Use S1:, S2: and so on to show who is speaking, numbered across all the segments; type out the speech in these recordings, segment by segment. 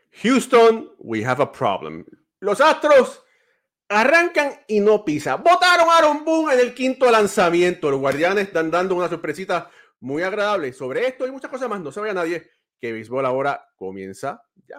S1: Houston, we have a problem. Los Astros arrancan y no pisa. Botaron a Aaron Boone en el quinto lanzamiento. Los Guardianes están dando una sorpresita muy agradable. Sobre esto y muchas cosas más, no se vaya nadie, que Béisbol Ahora comienza ya.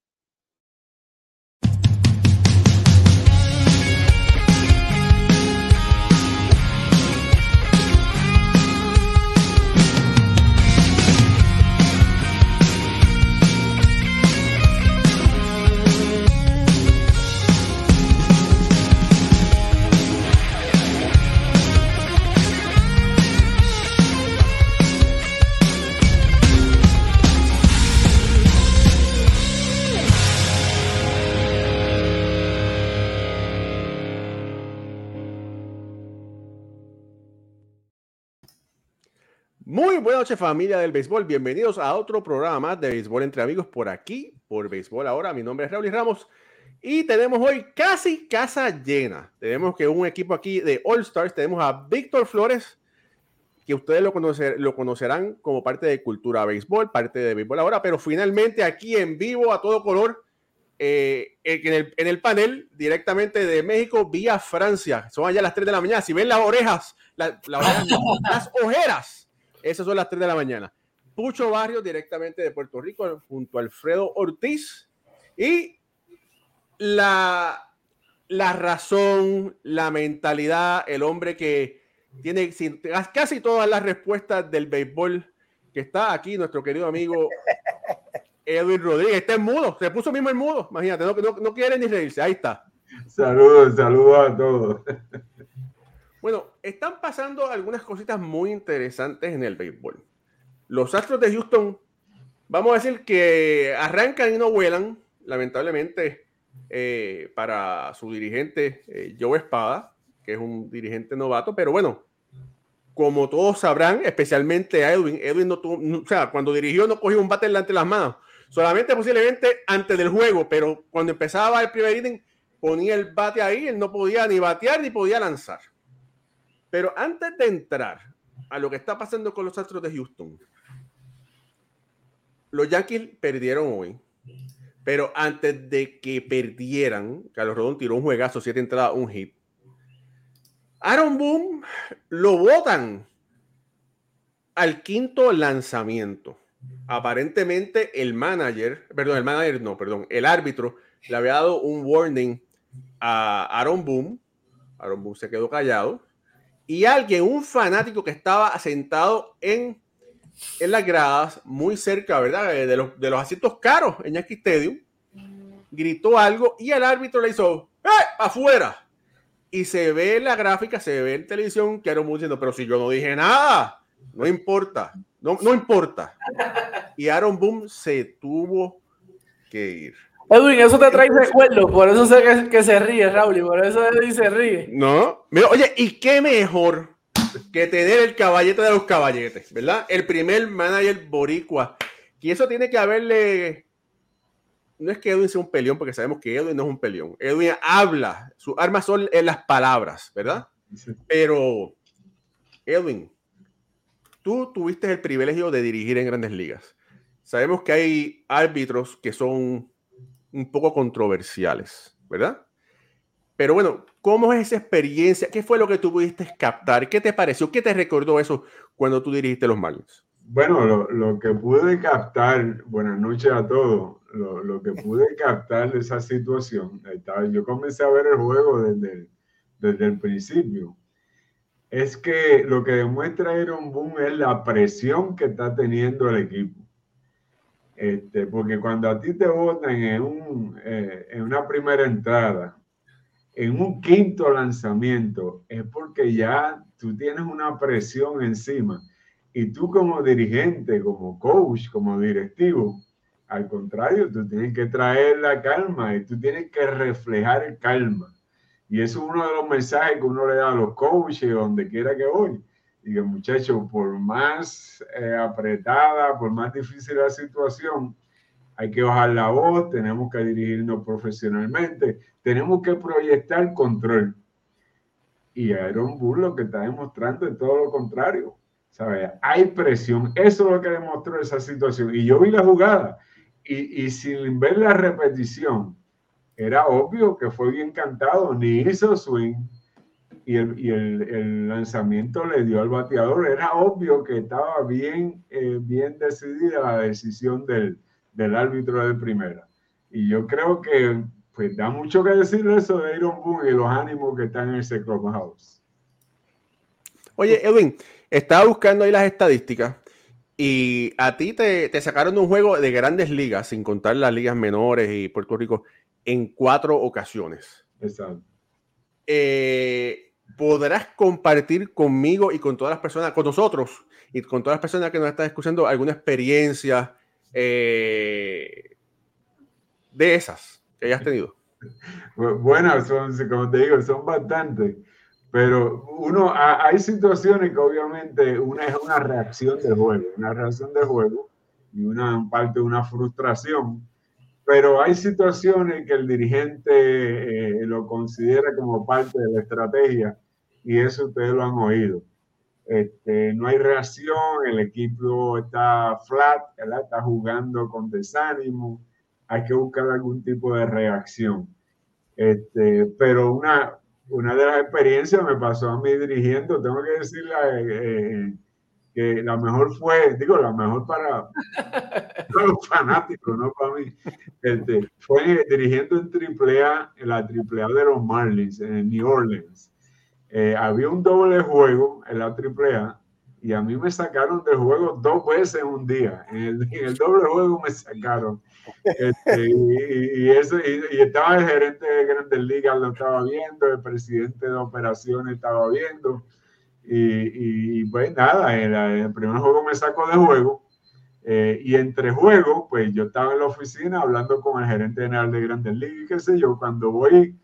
S1: Muy buenas noches, familia del béisbol. Bienvenidos a otro programa de Béisbol entre Amigos por aquí, por Béisbol Ahora. Mi nombre es Raúl Ramos y tenemos hoy casi casa llena. Tenemos que un equipo aquí de All Stars. Tenemos a Víctor Flores, que ustedes lo conocerán como parte de Cultura Béisbol, parte de Béisbol Ahora, pero finalmente aquí en vivo, a todo color, en el panel, directamente de México vía Francia. Son allá las 3 de la mañana. Si ven las orejas, las ojeras, esas son las 3 de la mañana. Pucho Barrios, directamente de Puerto Rico, junto a Alfredo Ortiz. Y la razón, la mentalidad, el hombre que tiene casi todas las respuestas del béisbol, que está aquí, nuestro querido amigo Edwin Rodríguez. Está en mudo, se puso mismo en mudo. Imagínate, no quiere ni reírse. Ahí está.
S2: Saludos a todos.
S1: Bueno, están pasando algunas cositas muy interesantes en el béisbol. Los Astros de Houston, vamos a decir que arrancan y no vuelan, lamentablemente, para su dirigente Joe Espada, que es un dirigente novato, pero bueno, como todos sabrán, especialmente a Edwin o sea, cuando dirigió no cogió un bate delante de las manos, solamente posiblemente antes del juego, pero cuando empezaba el primer inning, ponía el bate ahí, él no podía ni batear ni podía lanzar. Pero antes de entrar a lo que está pasando con los Astros de Houston, los Yankees perdieron hoy, pero antes de que perdieran, Carlos Rodón tiró un juegazo, 7 entradas, un hit. Aaron Boone lo botan al quinto lanzamiento. Aparentemente el árbitro le había dado un warning a Aaron Boone. Aaron Boone se quedó callado. Y un fanático que estaba sentado en las gradas, muy cerca, ¿verdad?, de los asientos caros en Yankee Stadium, gritó algo y el árbitro le hizo ¡afuera! Y se ve en la gráfica, se ve en televisión que Aaron Boone diciendo, pero si yo no dije nada, no importa, no importa. Y Aaron Boone se tuvo que ir.
S3: Edwin, eso te trae recuerdos, por eso sé que se ríe, Raúl, y por eso Edwin se ríe.
S1: No, oye, ¿y qué mejor que tener el caballete de los caballetes, ¿verdad? El primer manager boricua. Y eso tiene que haberle... No es que Edwin sea un peleón, porque sabemos que Edwin no es un peleón. Edwin habla, sus armas son en las palabras, ¿verdad? Sí. Pero, Edwin, tú tuviste el privilegio de dirigir en Grandes Ligas. Sabemos que hay árbitros que son un poco controversiales, ¿verdad? Pero bueno, ¿cómo es esa experiencia? ¿Qué fue lo que tú pudiste captar? ¿Qué te pareció? ¿Qué te recordó eso cuando tú dirigiste los Marlins?
S2: Bueno, lo que pude captar, buenas noches a todos, lo que pude captar de esa situación, yo comencé a ver el juego desde el principio, es que lo que demuestra Aaron Boone es la presión que está teniendo el equipo. Porque cuando a ti te botan en una primera entrada, en un quinto lanzamiento, es porque ya tú tienes una presión encima. Y tú como dirigente, como coach, como directivo, al contrario, tú tienes que traer la calma y tú tienes que reflejar calma. Y eso es uno de los mensajes que uno le da a los coaches, donde quiera que voy. Y que, muchachos, por más apretada, por más difícil la situación, hay que bajar la voz, tenemos que dirigirnos profesionalmente, tenemos que proyectar control. Y Aaron Boone lo que está demostrando es todo lo contrario. ¿Sabes? Hay presión. Eso es lo que demostró esa situación. Y yo vi la jugada. y sin ver la repetición, era obvio que fue bien cantado, ni hizo swing, y el lanzamiento le dio al bateador. Era obvio que estaba bien decidida la decisión del árbitro de primera. Y yo creo que pues da mucho que decir eso de Aaron Boone y los ánimos que están en ese clubhouse.
S1: Oye, Edwin, estaba buscando ahí las estadísticas y a ti te sacaron de un juego de Grandes Ligas, sin contar las ligas menores y Puerto Rico, en 4 ocasiones.
S2: Exacto.
S1: ¿Podrás compartir conmigo y con todas las personas, con nosotros y con todas las personas que nos están escuchando, alguna experiencia de esas que hayas tenido?
S2: Bueno, como te digo, son bastantes, pero hay situaciones que obviamente una es una reacción del juego, y una parte de una frustración, pero hay situaciones que el dirigente lo considera como parte de la estrategia, y eso ustedes lo han oído. No hay reacción, el equipo está flat, ¿verdad? Está jugando con desánimo, hay que buscar algún tipo de reacción. Pero una de las experiencias me pasó a mí dirigiendo, tengo que decirle que la mejor la mejor para los fanáticos, no para mí. Fue dirigiendo en la AAA de los Marlins, en New Orleans. Había un doble juego en la AAA y a mí me sacaron del juego 2 veces en un día. En el doble juego me sacaron. Y estaba el gerente de Grandes Ligas, lo estaba viendo, el presidente de operaciones estaba viendo. Y pues nada, en el primer juego me sacó de juego. Y entre juegos, pues yo estaba en la oficina hablando con el gerente general de Grandes Ligas y qué sé yo. Cuando voy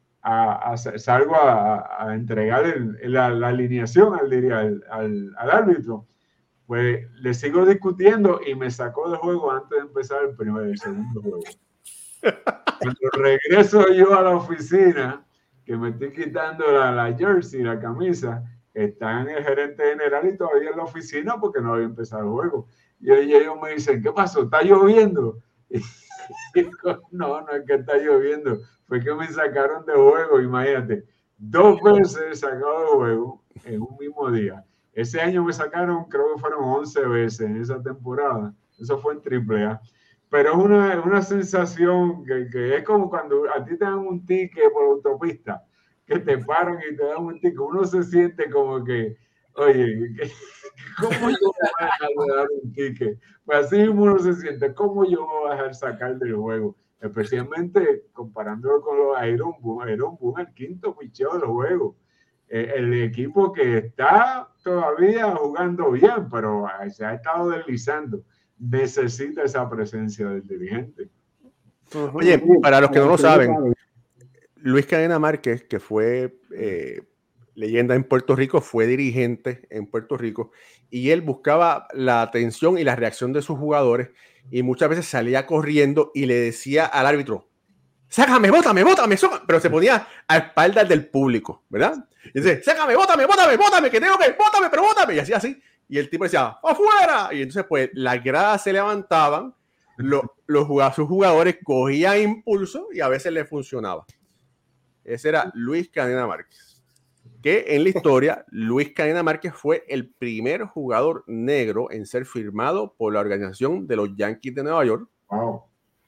S2: salgo a entregar la alineación al árbitro, pues le sigo discutiendo y me sacó de juego antes de empezar el segundo juego. Cuando regreso yo a la oficina, que me estoy quitando la jersey, la camisa, está en el gerente general y todavía en la oficina porque no había empezado el juego. Y ellos me dicen, ¿qué pasó? ¿Está lloviendo? Y digo, no es que está lloviendo, fue que me sacaron de juego, imagínate, 2 veces sacado de juego en un mismo día. Ese año me sacaron, creo que fueron 11 veces en esa temporada, eso fue en AAA, pero es una sensación que es como cuando a ti te dan un ticket por autopista, que te paran y te dan un ticket, uno se siente como que, oye, ¿cómo yo voy a dar un ticket? Pues así mismo uno se siente, ¿cómo yo me voy a dejar sacar del juego? Especialmente comparándolo con los Aaron Boone, el quinto picheo del juego. El equipo que está todavía jugando bien, pero se ha estado deslizando. Necesita esa presencia del dirigente.
S1: Oye, para los que no lo saben, Luis Cadena Márquez, que fue leyenda en Puerto Rico, fue dirigente en Puerto Rico y él buscaba la atención y la reacción de sus jugadores y muchas veces salía corriendo y le decía al árbitro, sácame, bótame, pero se ponía a espaldas del público, ¿verdad? Y dice, sácame, bótame, que tengo que, bótame, y así. Y el tipo decía, ¡afuera! Y entonces, pues, las gradas se levantaban, sus jugadores cogían impulso y a veces les funcionaba. Ese era Luis Cadena Márquez. Que en la historia, Luis Cadena Márquez fue el primer jugador negro en ser firmado por la organización de los Yankees de Nueva York.
S2: Wow.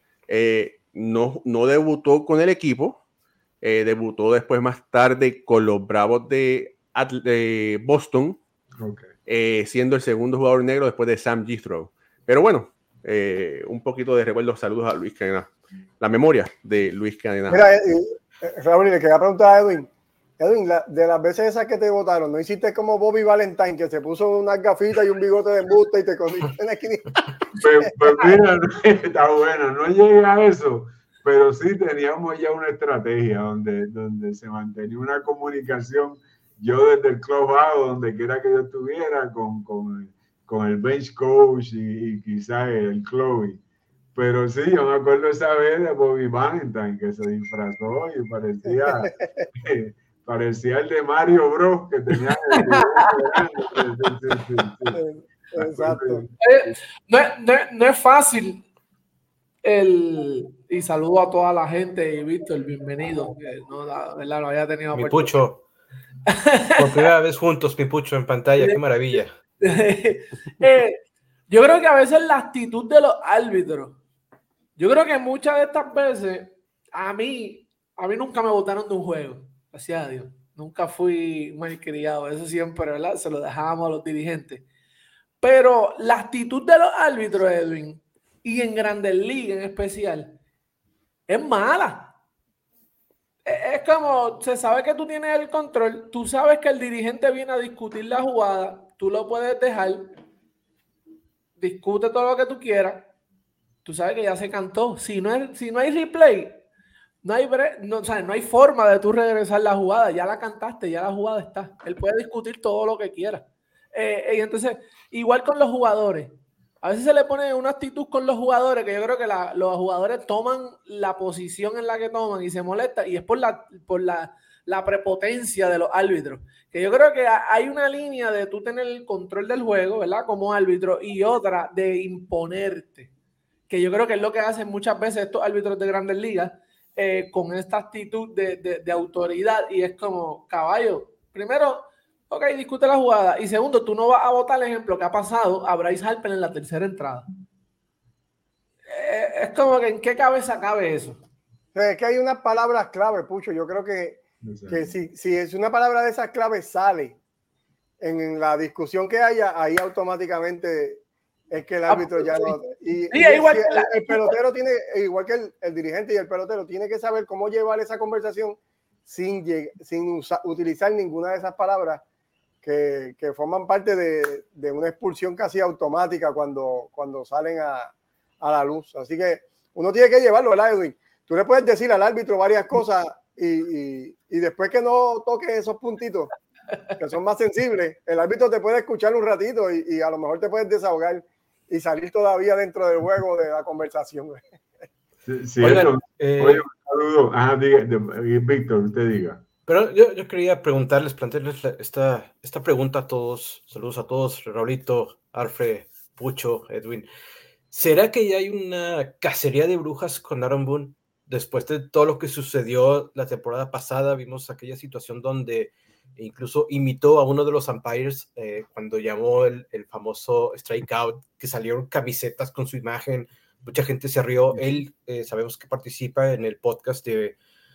S1: No debutó con el equipo, debutó después más tarde con los Bravos de Boston, siendo el segundo jugador negro después de Sam Jethro. Pero bueno, un poquito de recuerdos, saludos a Luis Cadena, la memoria de Luis Cadena.
S4: Mira, Raúl, le quería preguntar a Edwin, de las veces esas que te votaron, ¿no hiciste como Bobby Valentine, que se puso unas gafitas y un bigote de embuste y te cogiste en la esquina?
S2: Pues mira, está bueno, no llegué a eso, pero sí teníamos ya una estrategia donde se mantenía una comunicación, yo desde el clubhouse, donde quiera que yo estuviera, con el bench coach y quizás el club. Pero sí, yo me acuerdo esa vez de Bobby Valentine, que se disfrazó y parecía el de Mario Bros, que tenía
S4: Exacto.
S3: No es fácil Y saludo a toda la gente y Víctor, bienvenido. No había tenido
S5: mi Pucho. Por primera vez juntos, mi Pucho en pantalla, qué maravilla.
S3: Yo creo que a veces la actitud de los árbitros, yo creo que muchas de estas veces, a mí nunca me botaron de un juego, gracias a Dios. Nunca fui malcriado, eso siempre, ¿verdad? Se lo dejábamos a los dirigentes. Pero la actitud de los árbitros, Edwin, y en Grandes Ligas en especial, es mala. Es como, se sabe que tú tienes el control, tú sabes que el dirigente viene a discutir la jugada, tú lo puedes dejar, discute todo lo que tú quieras, tú sabes que ya se cantó. Si no hay replay, no hay forma de tú regresar la jugada, ya la cantaste, ya la jugada está. Él puede discutir todo lo que quiera. Y entonces, igual con los jugadores, a veces se le pone una actitud con los jugadores que yo creo que los jugadores toman la posición en la que toman y se molestan, y es por la prepotencia de los árbitros. Que yo creo que hay una línea de tú tener el control del juego, ¿verdad? Como árbitro, y otra de imponerte. Que yo creo que es lo que hacen muchas veces estos árbitros de Grandes Ligas con esta actitud de autoridad, y es como, caballo, primero, ok, discute la jugada, y segundo, tú no vas a votar el ejemplo que ha pasado a Bryce Harper en la tercera entrada. Es como que ¿en qué cabeza cabe eso?
S4: Es que hay unas palabras clave, Pucho. Yo creo que si es una palabra de esas claves sale en la discusión que haya, ahí automáticamente es que el árbitro ya no... El pelotero tiene, igual que el dirigente y el pelotero, tiene que saber cómo llevar esa conversación sin utilizar ninguna de esas palabras que forman parte de una expulsión casi automática cuando salen a la luz. Así que uno tiene que llevarlo, ¿verdad, Edwin? Tú le puedes decir al árbitro varias cosas y después que no toque esos puntitos que son más sensibles, el árbitro te puede escuchar un ratito y a lo mejor te puedes desahogar y salir todavía dentro del juego de la conversación.
S2: Sí, oigan, oye, un saludo. Ajá, Víctor, usted diga.
S5: Pero yo quería plantearles esta pregunta a todos. Saludos a todos, Raulito, Alfred, Pucho, Edwin. ¿Será que ya hay una cacería de brujas con Aaron Boone? Después de todo lo que sucedió la temporada pasada, vimos aquella situación donde incluso imitó a uno de los umpires cuando llamó el famoso strikeout, que salieron camisetas con su imagen, mucha gente se rió. Él sabemos que participa en el podcast de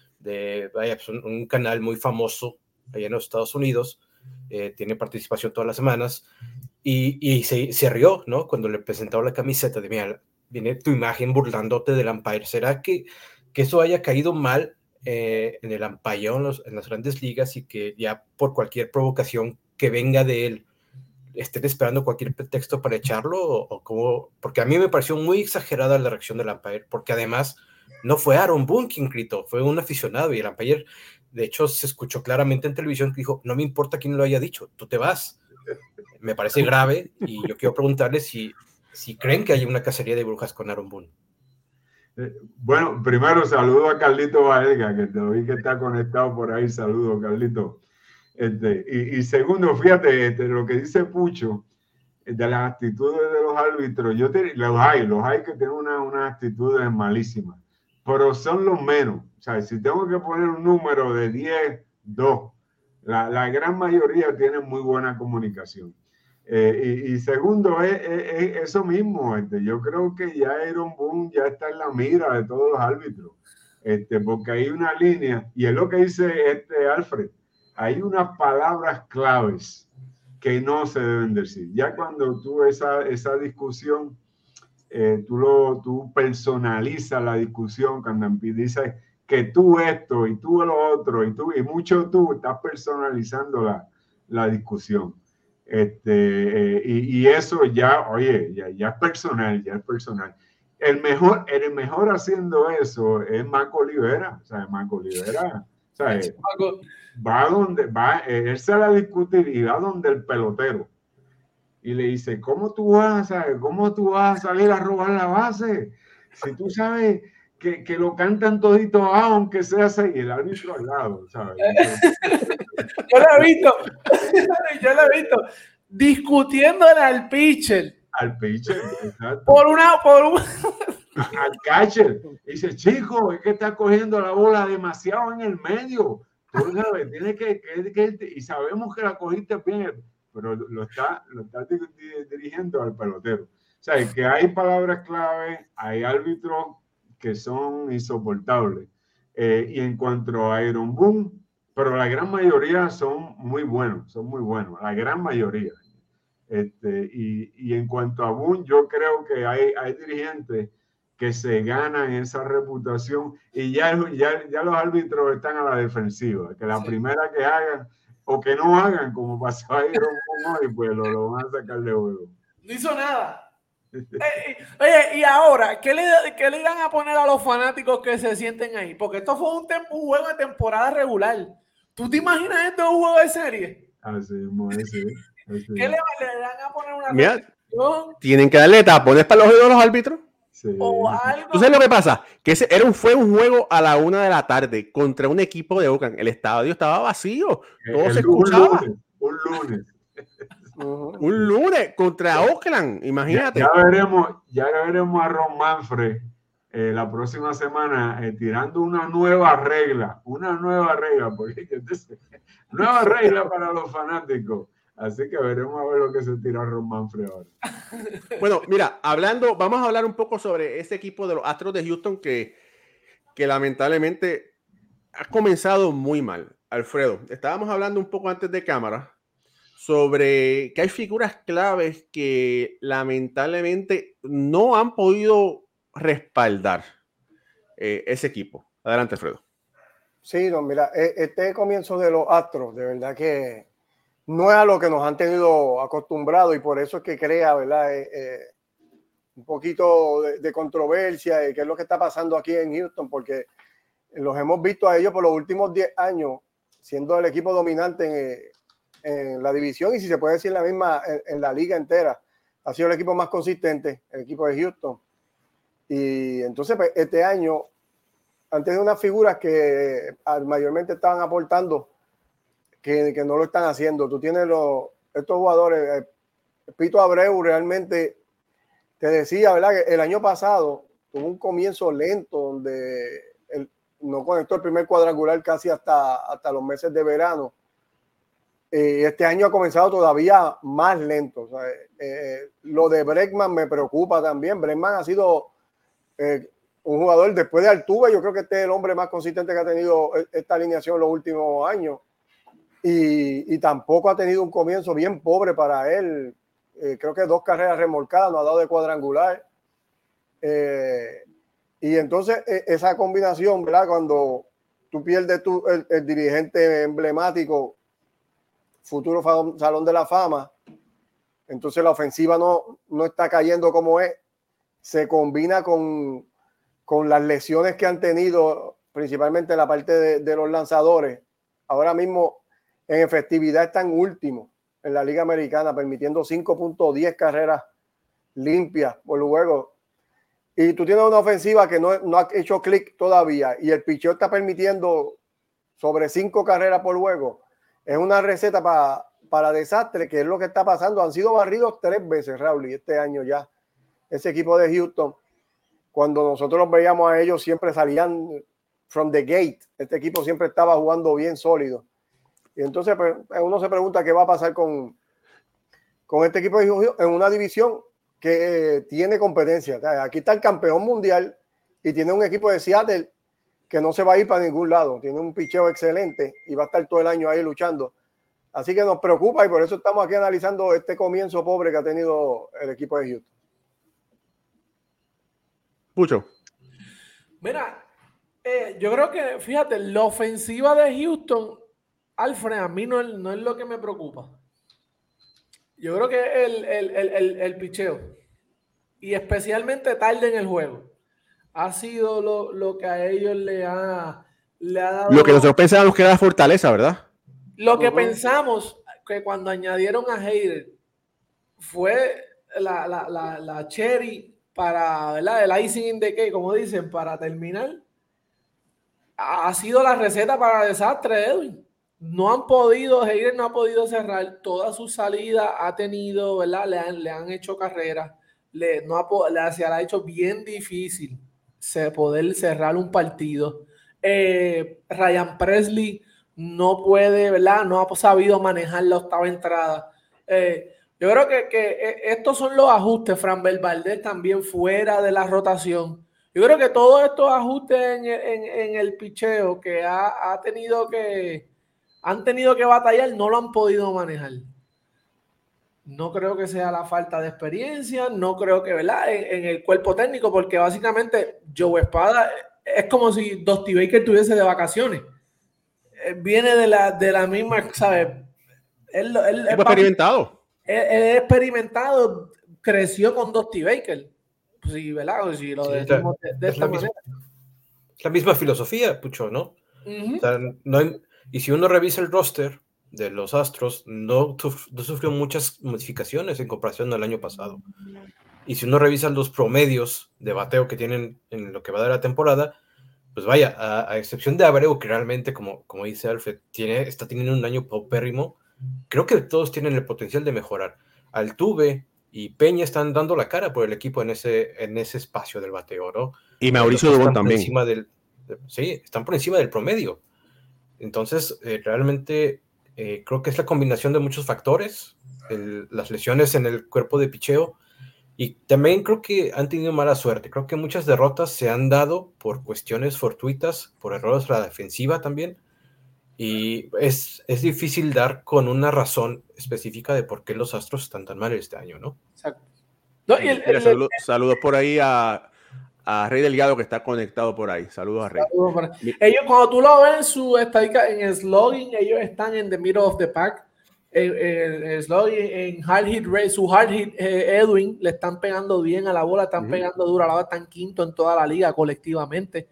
S5: un canal muy famoso allá en los Estados Unidos, tiene participación todas las semanas, y se rió, ¿no? Cuando le presentaron la camiseta de, mira, viene tu imagen burlándote del umpire. ¿Será que eso haya caído mal en el umpire en las grandes ligas y que ya por cualquier provocación que venga de él estén esperando cualquier pretexto para echarlo? ¿O cómo? Porque a mí me pareció muy exagerada la reacción del umpire, porque además no fue Aaron Boone quien gritó, fue un aficionado, y el umpire, de hecho, se escuchó claramente en televisión que dijo, no me importa quién lo haya dicho, tú te vas. Me parece grave, y yo quiero preguntarles si creen que hay una cacería de brujas con Aaron Boone.
S2: Bueno, primero saludo a Carlito Baelga, que te vi que está conectado por ahí. Saludo, Carlito. Y segundo, fíjate, lo que dice Pucho, de las actitudes de los árbitros, los hay que tienen unas actitudes malísimas, pero son los menos. O sea, si tengo que poner un número de 10, 2, la gran mayoría tienen muy buena comunicación. Y segundo, es eso mismo. Yo creo que ya Aaron Boone ya está en la mira de todos los árbitros, porque hay una línea, y es lo que dice Alfred, hay unas palabras claves que no se deben decir. Ya cuando tú esa discusión, tú personalizas la discusión, cuando dices que tú esto y tú lo otro y mucho tú estás personalizando la discusión. Y eso ya, oye, ya es personal, ya es personal. El mejor haciendo eso es Marco Olivera. O sea, Marco Olivera, o sea, va donde va, él se la discute y va donde el pelotero y le dice, ¿cómo tú vas a salir a robar la base? Si tú sabes que lo cantan todito, aunque sea así, y el árbitro al lado, ¿sabes?
S3: Yo lo he visto discutiéndole al pitcher.
S2: Al pitcher, exacto.
S3: Por un
S2: al catcher. Dice, chico, es que está cogiendo la bola demasiado en el medio. Tú sabes, tiene que y sabemos que la cogiste bien, pero lo está dirigiendo al pelotero. O sea, que hay palabras clave, hay árbitros que son insoportables. Y en cuanto a Aaron Boone, pero la gran mayoría son muy buenos, la gran mayoría. Y en cuanto a Boone, yo creo que hay dirigentes que se ganan esa reputación y ya los árbitros están a la defensiva, que la primera que hagan o que no hagan, como pasó a Aaron Boone hoy, pues lo van a sacar de juego.
S3: No hizo nada. Oye, y ahora, ¿qué le irán a poner a los fanáticos que se sienten ahí? Porque esto fue un juego de temporada regular. ¿Tú te imaginas esto es un juego de serie?
S2: Así.
S3: ¿Qué le irán a poner una
S1: restricción? Tienen que darle tapones para los oídos a los árbitros.
S2: Sí.
S3: O algo.
S1: ¿Tú sabes lo que pasa? Que fue un juego a la 1 de la tarde contra un equipo de Oakland. El estadio estaba vacío. Todo se escuchaba. Un lunes contra Oakland, imagínate.
S2: Ya veremos a Ron Manfred la próxima semana tirando una nueva regla, porque nueva regla para los fanáticos. Así que veremos a ver lo que se tira Ron Manfred ahora.
S1: Bueno, mira, vamos a hablar un poco sobre ese equipo de los Astros de Houston que lamentablemente ha comenzado muy mal. Alfredo, estábamos hablando un poco antes de cámara sobre que hay figuras claves que lamentablemente no han podido respaldar ese equipo. Adelante, Alfredo.
S4: Sí, no, mira, este comienzo de los Astros, de verdad que no es a lo que nos han tenido acostumbrados y por eso es que crea, ¿verdad? Un poquito de controversia de qué es lo que está pasando aquí en Houston, porque los hemos visto a ellos por los últimos 10 años siendo el equipo dominante en la división y si se puede decir la misma en la liga entera. Ha sido el equipo más consistente, el equipo de Houston. Y entonces pues, este año han tenido unas figuras que mayormente estaban aportando que no lo están haciendo. Tú tienes estos jugadores, Pito Abreu realmente te decía, ¿verdad? Que el año pasado tuvo un comienzo lento donde no conectó el primer cuadrangular casi hasta los meses de verano. Este año ha comenzado todavía más lento. O sea, lo de Bregman me preocupa también. Bregman ha sido un jugador después de Altuve. Yo creo que este es el hombre más consistente que ha tenido esta alineación en los últimos años. Y tampoco ha tenido un comienzo bien pobre para él. Creo que 2 carreras remolcadas, no ha dado de cuadrangular. Y entonces esa combinación, ¿verdad? Cuando tú pierdes el dirigente emblemático, futuro Salón de la Fama, entonces la ofensiva no está cayendo como es, se combina con las lesiones que han tenido, principalmente en la parte de los lanzadores. Ahora mismo en efectividad están últimos en la Liga Americana, permitiendo 5.10 carreras limpias por juego. Y tú tienes una ofensiva que no ha hecho clic todavía y el picheo está permitiendo sobre 5 carreras por juego. Es una receta para desastre, que es lo que está pasando. Han sido barridos 3 veces, Raúl, y este año ya. Ese equipo de Houston, cuando nosotros los veíamos a ellos, siempre salían from the gate. Este equipo siempre estaba jugando bien sólido. Y entonces pues, uno se pregunta qué va a pasar con este equipo de Houston en una división que tiene competencia. Aquí está el campeón mundial y tiene un equipo de Seattle que no se va a ir para ningún lado. Tiene un picheo excelente y va a estar todo el año ahí luchando. Así que nos preocupa y por eso estamos aquí analizando este comienzo pobre que ha tenido el equipo de Houston.
S1: Pucho.
S3: Mira, yo creo que, fíjate, la ofensiva de Houston, Alfred, a mí no es lo que me preocupa. Yo creo que el picheo, y especialmente tarde en el juego, ha sido lo que a ellos le ha dado.
S1: Lo que nosotros pensábamos que era la fortaleza, ¿verdad?
S3: Lo que pensamos que cuando añadieron a Hader fue la cherry para, ¿verdad? El icing in the cake, como dicen, para terminar. Ha sido la receta para el desastre, Edwin. Hader no ha podido cerrar toda su salida, ha tenido, ¿verdad? Le han hecho carreras, le ha hecho bien difícil poder cerrar un partido. Ryan Presley no puede, ¿verdad? No ha sabido manejar la octava entrada. Yo creo que estos son los ajustes. Framber Valdez también fuera de la rotación. Yo creo que todos estos ajustes en el picheo que han tenido que batallar no lo han podido manejar. No creo que sea la falta de experiencia, no creo que, ¿verdad? En el cuerpo técnico, porque básicamente Joe Espada es como si Dusty Baker estuviese de vacaciones. Viene de la misma, ¿sabes? Él
S1: experimentado.
S3: Él experimentado, creció con Dusty Baker. Sí, ¿verdad? Si lo decimos de esta manera.
S5: Es la misma filosofía, Pucho, ¿no?
S3: Uh-huh.
S5: O sea, y si uno revisa el roster de los Astros, no sufrió muchas modificaciones en comparación al año pasado. Y si uno revisa los promedios de bateo que tienen en lo que va de la temporada, pues vaya, a excepción de Abreu, que realmente, como dice Alfred, está teniendo un año paupérrimo, creo que todos tienen el potencial de mejorar. Altuve y Peña están dando la cara por el equipo en ese espacio del bateo, ¿no?
S1: Y Mauricio Dubón también.
S5: Están por encima del promedio. Entonces, realmente creo que es la combinación de muchos factores, las lesiones en el cuerpo de picheo, y también creo que han tenido mala suerte. Creo que muchas derrotas se han dado por cuestiones fortuitas, por errores de la defensiva también, y es difícil dar con una razón específica de por qué los Astros están tan mal este año, ¿no?
S3: Exacto.
S1: No, saludos por ahí a Rey Delgado, que está conectado por ahí. Saludos a Rey.
S3: Ellos, cuando tú lo ves en su estadística, en slugging, ellos están en the middle of the pack. Slugging, en hard hit rate, su hard hit, Edwin, le están pegando bien a la bola, están pegando duro a la bola, están quinto en toda la liga colectivamente.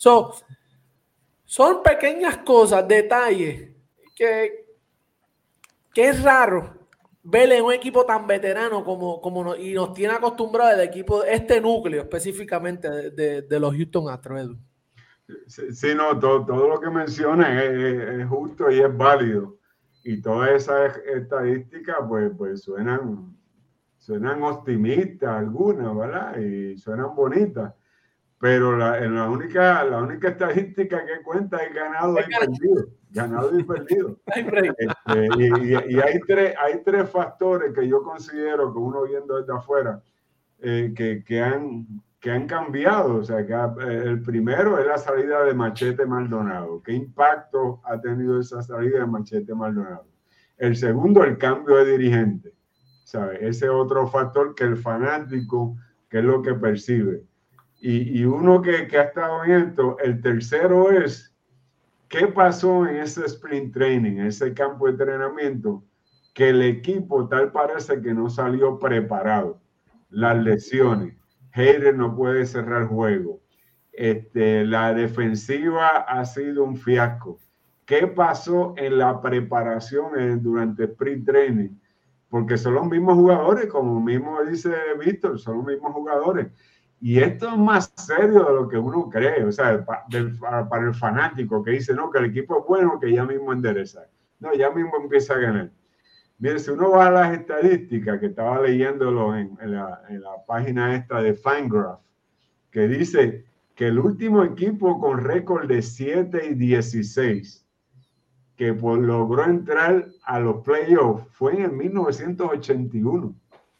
S3: Son pequeñas cosas, detalles, que es raro verle en un equipo tan veterano y nos tiene acostumbrado el equipo, este núcleo específicamente de los Houston Astros.
S2: Sí, no, todo lo que mencionas es justo y es válido. Y todas esas estadísticas pues suenan optimistas algunas, ¿verdad? Y suenan bonitas. Pero la única estadística que cuenta es ganado y perdido. Ganado y perdido. Y hay tres factores que yo considero que uno viendo desde afuera que han cambiado. O sea, el primero es la salida de Machete Maldonado. ¿Qué impacto ha tenido esa salida de Machete Maldonado? El segundo, el cambio de dirigente. ¿Sabe? Ese otro factor que el fanático, que es lo que percibe. Y uno que ha estado en esto, el tercero es qué pasó en ese sprint training, en ese campo de entrenamiento, que el equipo tal parece que no salió preparado. Las lesiones, Hader no puede cerrar juego, la defensiva ha sido un fiasco. ¿Qué pasó en la preparación durante sprint training? Porque son los mismos jugadores, como mismo dice Víctor, son los mismos jugadores. Y esto es más serio de lo que uno cree, o sea, para el fanático que dice, no, que el equipo es bueno, que ya mismo endereza. No, ya mismo empieza a ganar. Mire, si uno va a las estadísticas, que estaba leyéndolo en la página esta de Fangraph, que dice que el último equipo con récord de 7-16 que logró entrar a los playoffs fue en el 1981.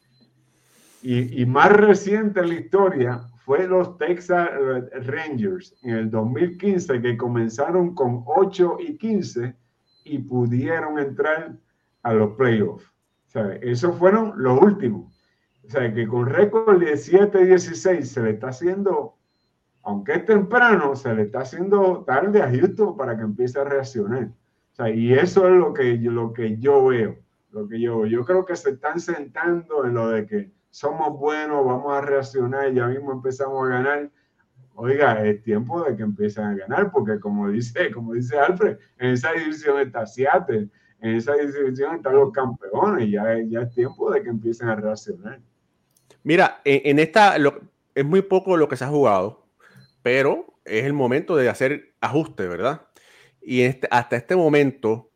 S2: Y más reciente en la historia fue los Texas Rangers en el 2015, que comenzaron con 8-15 y pudieron entrar a los playoffs. O sea, esos fueron los últimos. O sea, que con récord de 7-16 se le está haciendo, aunque es temprano, se le está haciendo tarde a Houston para que empiece a reaccionar. O sea, y eso es lo que yo veo. Yo creo que se están sentando en lo de que somos buenos, vamos a reaccionar, ya mismo empezamos a ganar. Oiga, es tiempo de que empiecen a ganar, porque como dice Alfred, en esa división está Seattle, en esa división están los campeones, ya es tiempo de que empiecen a reaccionar.
S1: Mira, en esta es muy poco lo que se ha jugado, pero es el momento de hacer ajustes, ¿verdad? Y hasta este momento,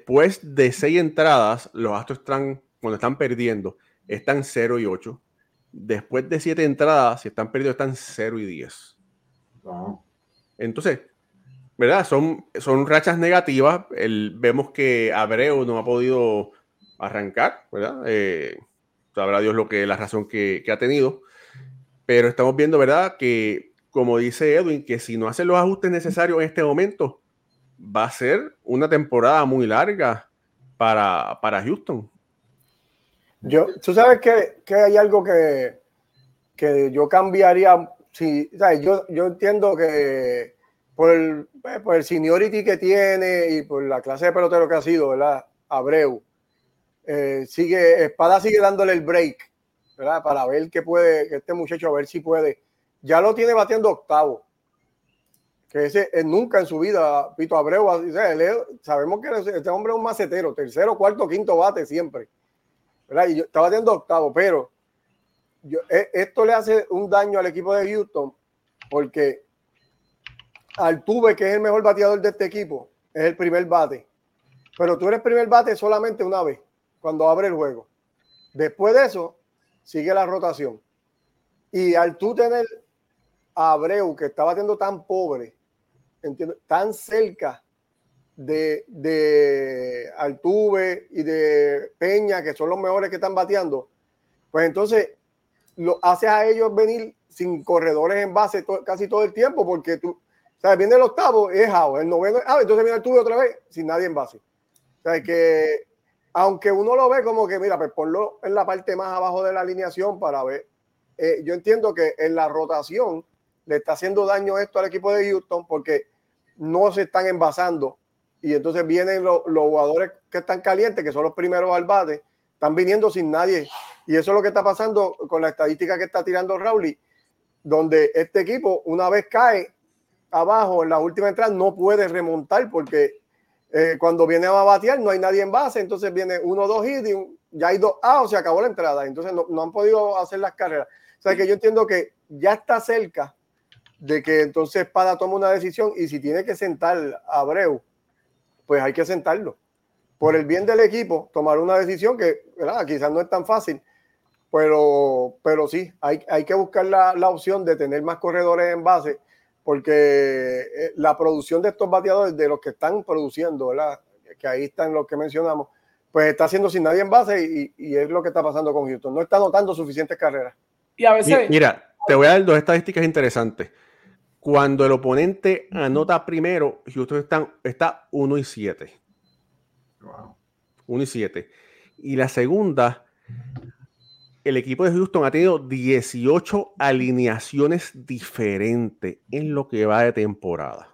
S1: después de 6 entradas, los Astros cuando están perdiendo, están 0-8. después de 7 entradas, si están perdidos, están 0-10.
S2: Wow.
S1: Entonces, ¿verdad? Son rachas negativas. Vemos que Abreu no ha podido arrancar, ¿verdad? Sabrá Dios la razón que ha tenido. Pero estamos viendo, ¿verdad? Que, como dice Edwin, que si no hacen los ajustes necesarios en este momento, va a ser una temporada muy larga para Houston.
S4: Tú sabes que hay algo que yo cambiaría. Sí, ¿sabes? Yo entiendo que por el seniority que tiene y por la clase de pelotero que ha sido, ¿verdad? Abreu, Espada sigue dándole el break, ¿verdad? Para ver que este muchacho, a ver si puede. Ya lo tiene bateando octavo. Que nunca en su vida, Pito Abreu, sabemos que este hombre es un macetero, tercero, cuarto, quinto bate siempre, ¿verdad? Y está bateando octavo, pero esto le hace un daño al equipo de Houston porque Altuve, que es el mejor bateador de este equipo, es el primer bate, pero tú eres primer bate solamente una vez, cuando abre el juego. Después de eso, sigue la rotación. Y al tú tener a Abreu, que está batiendo tan pobre, entiendo, tan cerca de Altuve y de Peña, que son los mejores que están bateando, pues entonces lo haces a ellos venir sin corredores en base casi todo el tiempo, porque tú, o sea, viene el octavo, es out, el noveno es out, entonces viene Altuve otra vez sin nadie en base. O sea, que aunque uno lo ve como que, mira, pues ponlo en la parte más abajo de la alineación para ver. Yo entiendo que en la rotación le está haciendo daño esto al equipo de Houston porque no se están envasando y entonces vienen los jugadores que están calientes, que son los primeros al bate, están viniendo sin nadie. Y eso es lo que está pasando con la estadística que está tirando Rowley, donde este equipo, una vez cae abajo en la última entrada, no puede remontar porque cuando viene a batear no hay nadie en base, entonces viene 1-2 hits y ya hay 2 outs, se acabó la entrada, entonces no han podido hacer las carreras. O sea que yo entiendo que ya está cerca de que entonces Espada tome una decisión y si tiene que sentar a Abreu, pues hay que sentarlo. Por el bien del equipo, tomar una decisión que, ¿verdad?, quizás no es tan fácil, pero sí, hay que buscar la opción de tener más corredores en base, porque la producción de estos bateadores, de los que están produciendo, ¿verdad?, que ahí están los que mencionamos, pues está haciendo sin nadie en base y es lo que está pasando con Houston. No está anotando suficientes carreras.
S3: Y a veces...
S1: Mira, te voy a dar 2 estadísticas interesantes. Cuando el oponente anota primero, Houston está 1-7.
S2: Wow.
S1: 1-7. Y la segunda, el equipo de Houston ha tenido 18 alineaciones diferentes en lo que va de temporada.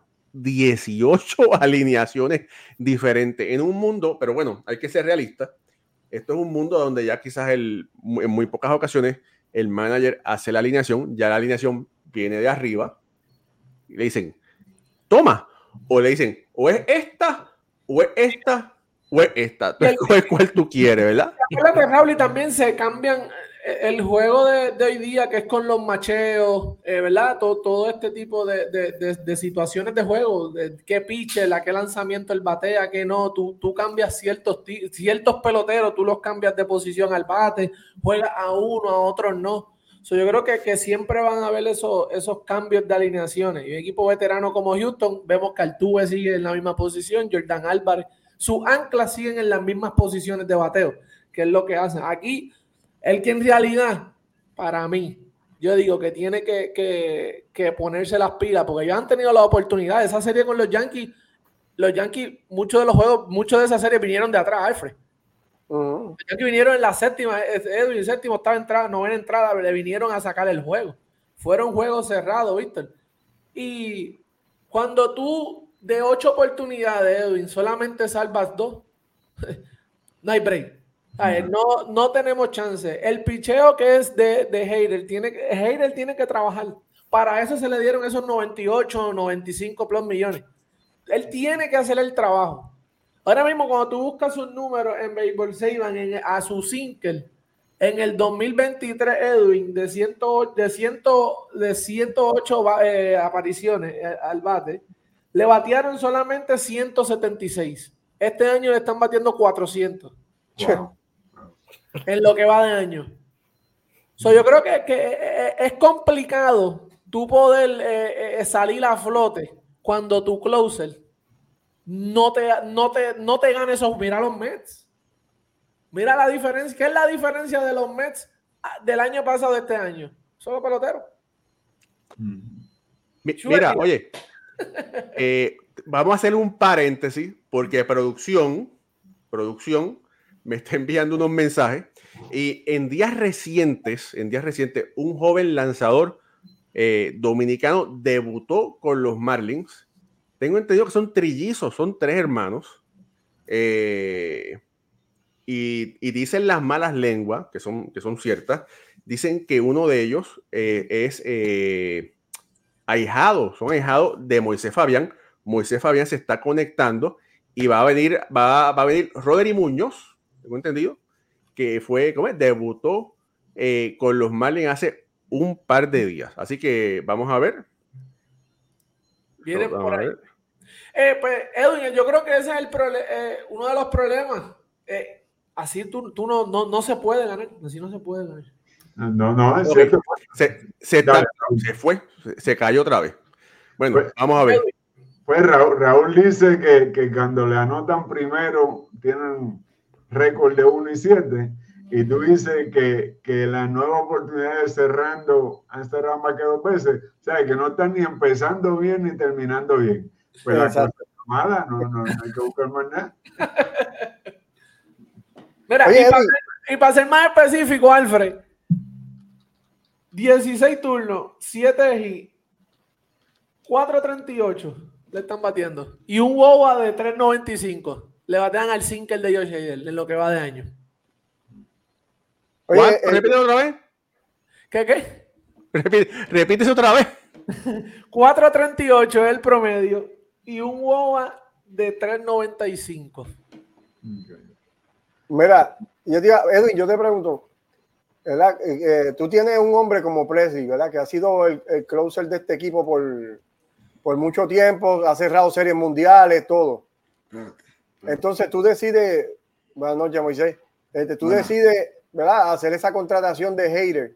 S1: 18 alineaciones diferentes en un mundo, pero bueno, hay que ser realista. Esto es un mundo donde ya quizás en muy pocas ocasiones el manager hace la alineación, ya la alineación viene de arriba y le dicen, toma, o le dicen, o es esta, o es esta, o es esta. Tú escoges cuál tú quieres, ¿verdad?
S3: Acuérdate, Raúl, y también se cambian el juego de hoy día, que es con los macheos, ¿verdad? Todo este tipo de situaciones de juego, qué pitcher, a qué lanzamiento el batea, qué no. Tú cambias ciertos peloteros, tú los cambias de posición al bate, juegas a uno, a otros no. Yo creo que siempre van a haber esos cambios de alineaciones. Y un equipo veterano como Houston, vemos que Altuve sigue en la misma posición, Jordan Álvarez, sus anclas siguen en las mismas posiciones de bateo, que es lo que hacen. Aquí, el que en realidad, para mí, yo digo que tiene que ponerse las pilas, porque ellos han tenido la oportunidad. Esa serie con los Yankees, muchos de los juegos, muchos de esa serie vinieron de atrás, Alfred. Los Yankees vinieron en la séptima, Edwin, séptimo, octava entrada, novena entrada, le vinieron a sacar el juego. Fueron juegos cerrados, Víctor. Y cuando tú de 8 oportunidades, Edwin, solamente salvas 2, no hay break. No tenemos chance. El picheo que es de Hader tiene que trabajar. Para eso se le dieron esos 98, 95 plus millones. Él tiene que hacer el trabajo. Ahora mismo, cuando tú buscas sus números en Baseball Savant, a su single, en el 2023, Edwin, de 108 apariciones al bate, le batearon solamente 176. Este año le están batiendo 400.
S2: Wow.
S3: En lo que va de año. Yo creo que es complicado tú poder salir a flote cuando tu closer no te gane esos. Mira los Mets. Mira la diferencia. ¿Qué es la diferencia de los Mets del año pasado a este año? Solo pelotero.
S1: Mira, oye, vamos a hacer un paréntesis porque producción me está enviando unos mensajes y en días recientes, un joven lanzador dominicano debutó con los Marlins. Tengo entendido que son trillizos, son 3 hermanos. Y dicen las malas lenguas, que son ciertas, dicen que uno de ellos es ahijado de Moisés Fabián. Moisés Fabián se está conectando y va a venir Rodri Muñoz, tengo entendido, que debutó con los Marlins hace un par de días. Así que vamos a ver.
S3: Vienen por ahí. Pues, Edwin, yo creo que ese es uno de los problemas. Así tú no se puede ganar. Así no se puede ganar.
S2: No, es cierto.
S1: Se cayó otra vez. Bueno, vamos a ver.
S2: Pues Raúl dice que cuando le anotan primero tienen récord de 1-7 y tú dices que las nuevas oportunidades han cerrado más que 2 veces, o sea, que no están ni empezando bien ni terminando bien. Pues la cosa mala, no hay que buscar más nada.
S3: Mira, y para ser más específico, Alfred, 16 turnos, 7 hits, 4.38 le están batiendo y un WOBA de 3.95 le batean al sinker de Josh Hader en lo que va de año.
S1: Oye, repite otra vez.
S3: ¿Qué?
S1: Repítese otra vez.
S3: 4.38 es el promedio y un WOBA de 3.95.
S4: Mira, Edwin, yo te pregunto, ¿verdad? Tú tienes un hombre como Presi, ¿verdad? Que ha sido el closer de este equipo por mucho tiempo, ha cerrado series mundiales, todo. Entonces tú decides, buenas noches, Moisés, tú decides, ¿verdad?, hacer esa contratación de Hader.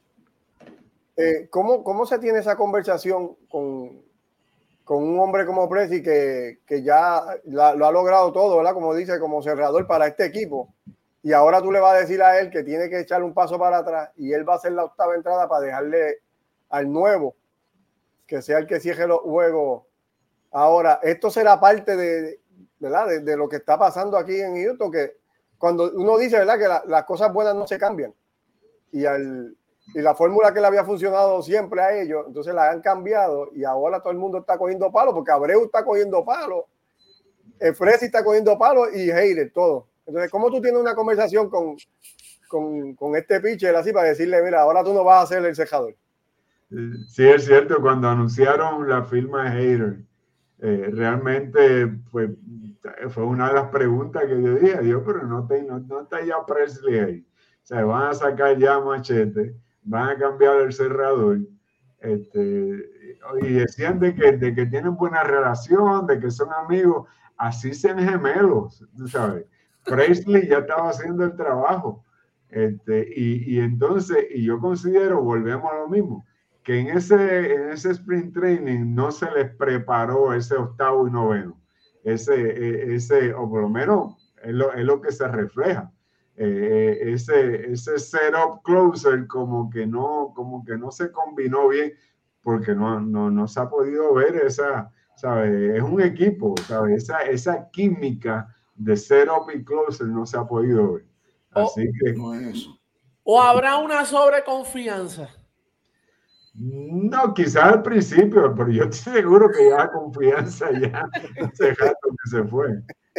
S4: ¿Cómo se tiene esa conversación con un hombre como Presi que ya lo ha logrado todo, ¿verdad? Como dice, como cerrador para este equipo. Y ahora tú le vas a decir a él que tiene que echarle un paso para atrás y él va a hacer la 8ª entrada para dejarle al nuevo que sea el que cierre los juegos. Ahora, esto será parte ¿verdad? De lo que está pasando aquí en Houston, que cuando uno dice, ¿verdad?, que las cosas buenas no se cambian y la fórmula que le había funcionado siempre a ellos, entonces la han cambiado y ahora todo el mundo está cogiendo palo, porque Abreu está cogiendo palo, Fresi está cogiendo palo y Hader, todo. Entonces, ¿cómo tú tienes una conversación con este pitcher así para decirle, mira, ahora tú no vas a ser el cejador?
S2: Sí, es cierto, cuando anunciaron la firma de Hader, realmente pues, fue una de las preguntas que yo dije, Dios, pero no está ya Presley ahí. O sea, van a sacar ya Machete, van a cambiar el cerrador, y decían de que tienen buena relación, de que son amigos, así sean gemelos, ¿tú sabes? Presley ya estaba haciendo el trabajo, y entonces, y yo considero, volvemos a lo mismo, que en ese sprint training no se les preparó ese 8º y 9º, o por lo menos es lo que se refleja. Ese setup closer como que no se combinó bien porque no se ha podido ver esa, ¿sabes? Es un equipo, ¿sabes? Esa química de setup y closer no se ha podido ver. Así que
S6: no es eso.
S3: ¿O habrá una sobreconfianza?
S2: No, quizás al principio, pero yo estoy seguro que ya la confianza ya ese rato que se fue.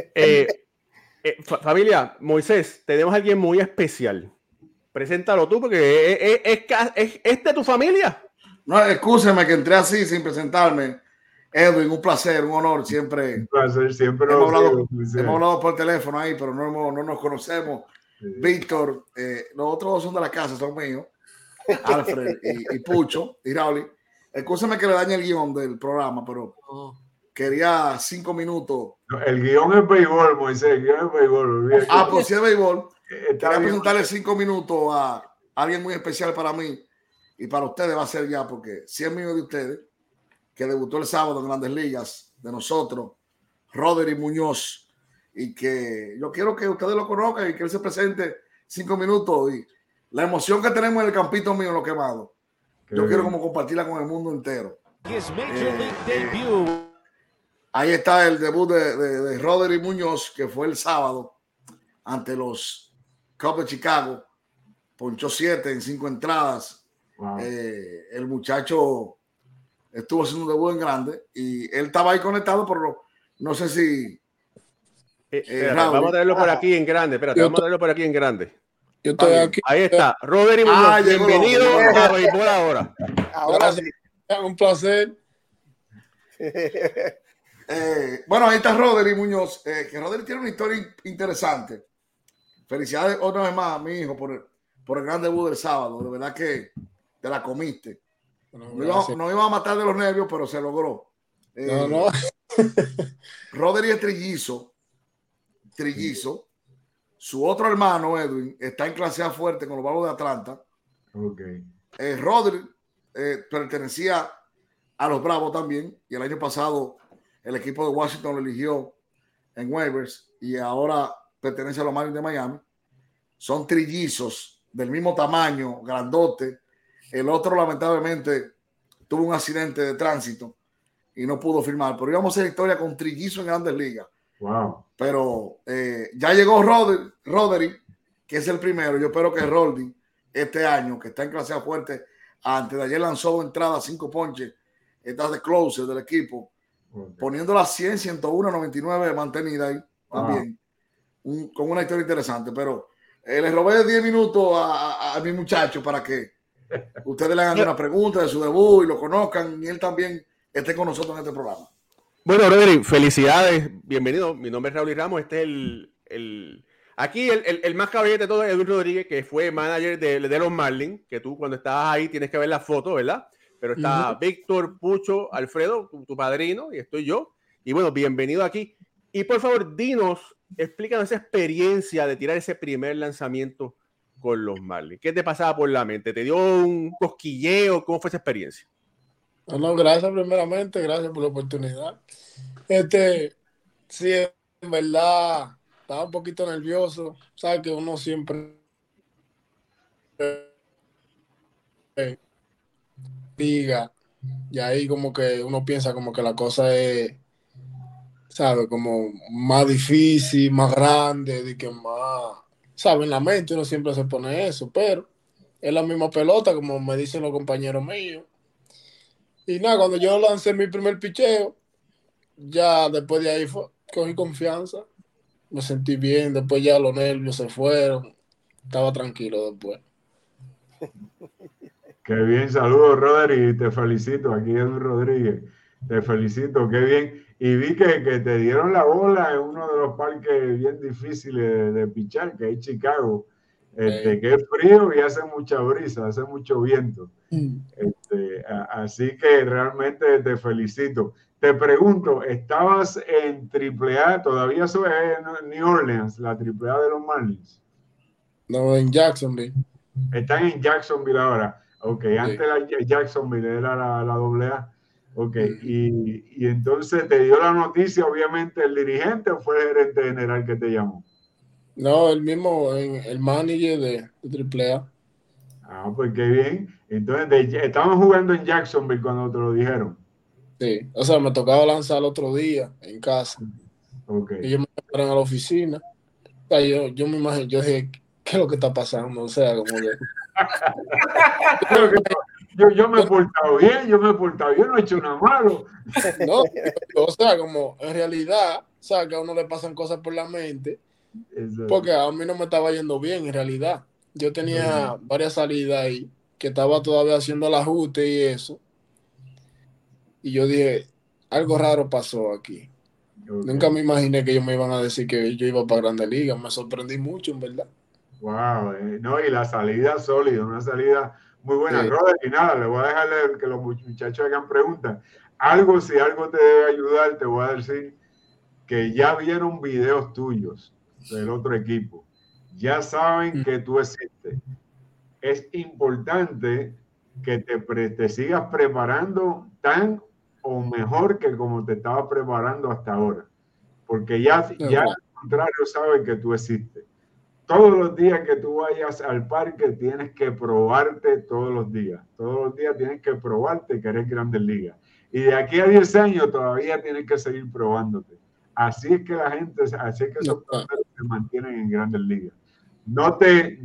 S1: Familia, Moisés, tenemos a alguien muy especial. Preséntalo tú, porque es de tu familia.
S6: No, excúseme que entré así sin presentarme. Edwin, un placer, un honor, siempre.
S2: Un placer, siempre.
S6: Hemos hablado por teléfono ahí, pero no nos conocemos. Sí. Víctor, los otros dos son de la casa, son míos. Alfred y Pucho y Raúl. Excúseme que le dañe el guión del programa, pero quería 5 minutos.
S2: El guión es béisbol, Moisés, el guión es béisbol.
S6: Pues sí es béisbol. Quería presentarle 5 minutos a alguien muy especial para mí y para ustedes va a ser ya, porque 100 millones de ustedes, que debutó el sábado en Grandes Ligas, de nosotros, Roderick Muñoz, y que yo quiero que ustedes lo conozcan y que él se presente 5 minutos y la emoción que tenemos en el campito mío en Los Quemados, yo quiero como compartirla con el mundo entero. Ahí está el debut de Roderick Muñoz, que fue el sábado ante los Cubs de Chicago. Ponchó 7 en 5 entradas. Wow. El muchacho estuvo haciendo un debut en grande y él estaba ahí conectado, pero no sé si...
S1: vamos a traerlo por aquí en grande. Espérate, vamos a traerlo por aquí en grande.
S3: Yo estoy aquí.
S1: Ahí está, Roderick Muñoz. Bienvenido a Béisbol Ahora.
S3: Ahora sí. Un placer.
S6: Bueno, ahí está Roderick Muñoz, que Roderick tiene una historia interesante. Felicidades otra vez más a mi hijo por el gran debut del sábado. De verdad que te la comiste. No iba a matar de los nervios, pero se logró.
S3: No.
S6: Roderick es trillizo. Su otro hermano, Edwin, está en clase A fuerte con los Bravos de Atlanta.
S2: Okay.
S6: Roderick pertenecía a los Bravos también, y el año pasado el equipo de Washington lo eligió en waivers y ahora pertenece a los Marlins de Miami. Son trillizos del mismo tamaño, grandote. El otro lamentablemente tuvo un accidente de tránsito y no pudo firmar, pero íbamos a hacer historia con trillizos en Grandes Ligas.
S2: Wow.
S6: Pero ya llegó Roderick, que es el primero. Yo espero que Roldy este año, que está en clase A fuerte, antes de ayer lanzó entrada 5 ponches, está de closer del equipo, poniendo la 100, 101, 99 mantenida ahí también, con una historia interesante. Pero les robé 10 minutos a mi muchacho para que ustedes le hagan una pregunta de su debut y lo conozcan y él también esté con nosotros en este programa.
S1: Bueno, Roderick, felicidades, bienvenido. Mi nombre es Raúl Ramos. Este es aquí el más caballero de todo es Edwin Rodríguez, que fue manager de los Marlins, que tú cuando estabas ahí tienes que ver la foto, ¿verdad? Pero está Víctor, Pucho, Alfredo, tu padrino, y estoy yo. Y bueno, bienvenido aquí. Y por favor, explícanos esa experiencia de tirar ese primer lanzamiento con los Marlins. ¿Qué te pasaba por la mente? ¿Te dio un cosquilleo? ¿Cómo fue esa experiencia?
S3: No, gracias primeramente, gracias por la oportunidad. Sí, en verdad, estaba un poquito nervioso. Sabes que uno siempre diga, y ahí como que uno piensa como que la cosa es, ¿sabes? Como más difícil, más grande, de que más, ¿sabes? En la mente uno siempre se pone eso, pero es la misma pelota, como me dicen los compañeros míos. Y nada, cuando yo lancé mi primer picheo, ya después de ahí cogí confianza, me sentí bien, después ya los nervios se fueron, estaba tranquilo después.
S2: Qué bien, saludos Roderick, y te felicito, aquí es Edwin Rodríguez, te felicito, qué bien. Y vi que te dieron la bola en uno de los parques bien difíciles de pichar, que es Chicago, que es frío y hace mucha brisa, hace mucho viento. Así que realmente te felicito. Te pregunto, ¿estabas en AAA? ¿Todavía eso es en New Orleans, la AAA de los Marlins?
S3: No, en Jacksonville.
S2: Están en Jacksonville ahora. Ok, sí. Antes Jacksonville era la AA. Ok, y entonces te dio la noticia, obviamente, el dirigente o fue el gerente general que te llamó?
S3: No, el mismo, el manager de AAA.
S2: Ah, pues qué bien. Entonces, estaban jugando en Jacksonville cuando te lo dijeron.
S3: Sí, o sea, me tocaba lanzar el otro día en casa.
S2: Okay.
S3: Ellos me llevaron a la oficina. O sea, yo me imagino, yo dije, ¿qué es lo que está pasando? O sea, como que...
S2: yo me he portado bien, yo no he hecho nada malo.
S3: No, o sea, como en realidad, o sea, que a uno le pasan cosas por la mente, porque a mí no me estaba yendo bien en realidad. Yo tenía varias salidas ahí, que estaba todavía haciendo el ajuste y eso. Y yo dije, algo raro pasó aquí. Okay. Nunca me imaginé que ellos me iban a decir que yo iba para Grandes Ligas. Me sorprendí mucho, en verdad.
S2: Wow, no, y la salida sólida, una salida muy buena. Sí. Robert, y nada, le voy a dejarle que los muchachos hagan preguntas. Si algo te debe ayudar, te voy a decir que ya vieron videos tuyos del otro equipo. Ya saben que tú existes. es importante que te sigas preparando tan o mejor que como te estabas preparando hasta ahora. Porque ya al contrario sabe que tú existes. Todos los días que tú vayas al parque tienes que probarte todos los días. Todos los días tienes que probarte que eres Grandes Ligas. Y de aquí a 10 años todavía tienes que seguir probándote. Así es que la gente, así es que esos peloteros se mantienen en Grandes Ligas. No te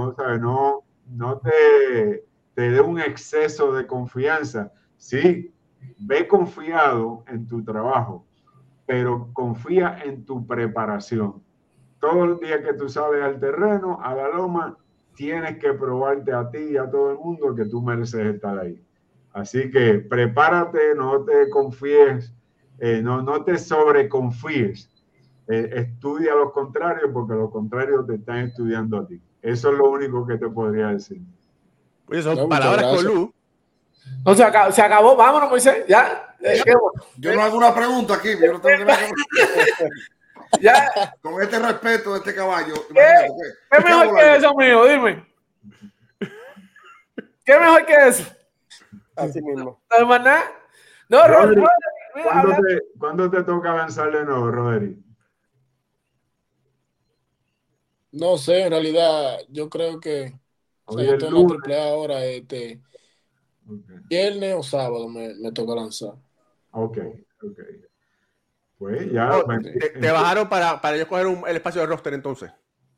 S2: dé un exceso de confianza. Sí, ve confiado en tu trabajo, pero confía en tu preparación. Todos los días que tú sales al terreno, a la loma, tienes que probarte a ti y a todo el mundo que tú mereces estar ahí. Así que prepárate, no te confíes, no te sobreconfíes. Estudia a los contrarios porque los contrarios te están estudiando a ti. Eso es lo único que te podría decir.
S1: Pues son palabras con luz.
S3: No, se acabó. Vámonos, Moisés. Ya.
S6: Yo no hago una pregunta aquí. Yo no tengo que hacer.
S3: Ya.
S6: Con este respeto de este caballo.
S3: ¿Qué mejor que eso, amigo? Dime. ¿Qué mejor que eso?
S4: Así mismo.
S3: No, Rodri,
S2: ¿Cuándo te toca lanzarle nuevo, Rodri?
S7: No sé, en realidad, yo creo que yo tengo una triple A ahora, viernes o sábado me toca lanzar.
S2: Ok. Pues ya.
S1: Te bajaron para yo coger el espacio de roster entonces.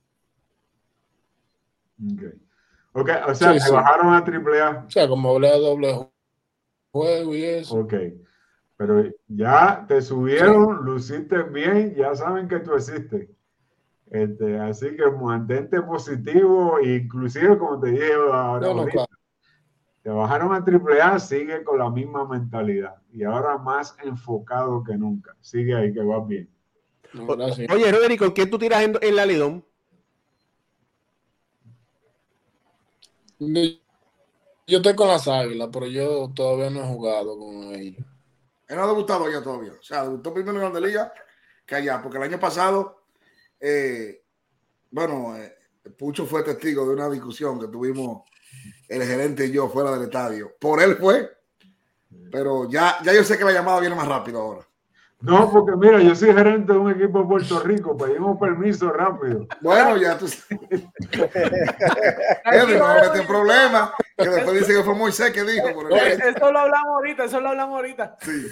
S2: Ok, o sea, te bajaron a AAA.
S7: O sea, como doble juego y eso.
S2: Ok, pero ya te subieron, luciste bien, ya saben que tú existes. Así que mantente positivo, inclusive como te dije ahora,
S7: Claro.
S2: te bajaron a AAA, sigue con la misma mentalidad y ahora más enfocado que nunca. Sigue ahí, que vas bien.
S1: Oye, Rodri, ¿con quién tú tiras en la Lidón?
S7: Yo estoy con las Águilas, pero yo todavía no he jugado con ellos.
S6: Él no ha debutado allá todavía. O sea, debutó primero en Grandes Ligas que allá, porque el año pasado, Pucho fue testigo de una discusión que tuvimos el gerente y yo fuera del estadio. Por él fue, pero ya yo sé que la llamada viene más rápido ahora.
S2: No, porque mira, yo soy gerente de un equipo de Puerto Rico, pedimos permiso rápido.
S6: Bueno, ya tú sabes. No me metí en problemas, que después dice que fue Moisés que dijo.
S3: Eso lo hablamos ahorita.
S6: Sí.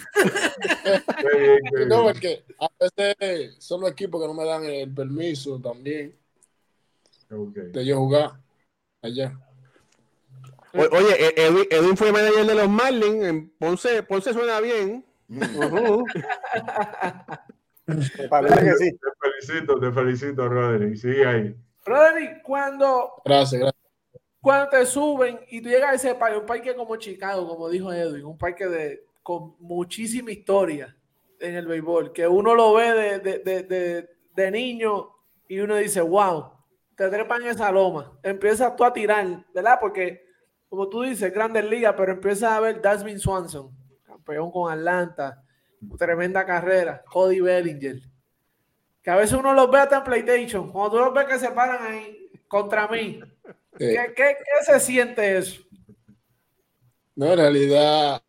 S7: No, porque a veces son los equipos que no me dan el permiso también de yo jugar allá.
S1: Oye, Edwin fue manager de los Marlins en Ponce suena bien.
S4: Me parece que sí.
S2: Te felicito, Rodri. Sigue ahí.
S3: Rodri,
S7: Gracias.
S3: Cuando te suben y tú llegas a ese parque, un parque como Chicago, como dijo Edwin, un parque con muchísima historia en el béisbol, que uno lo ve de niño y uno dice, wow, te trepan en esa loma, empiezas tú a tirar, ¿verdad? Porque, como tú dices, Grandes Ligas, pero empiezas a ver Dansby Swanson, campeón con Atlanta, tremenda carrera, Cody Bellinger, que a veces uno los ve hasta en PlayStation, cuando tú los ves que se paran ahí contra mí, ¿qué se siente eso?
S7: No, en realidad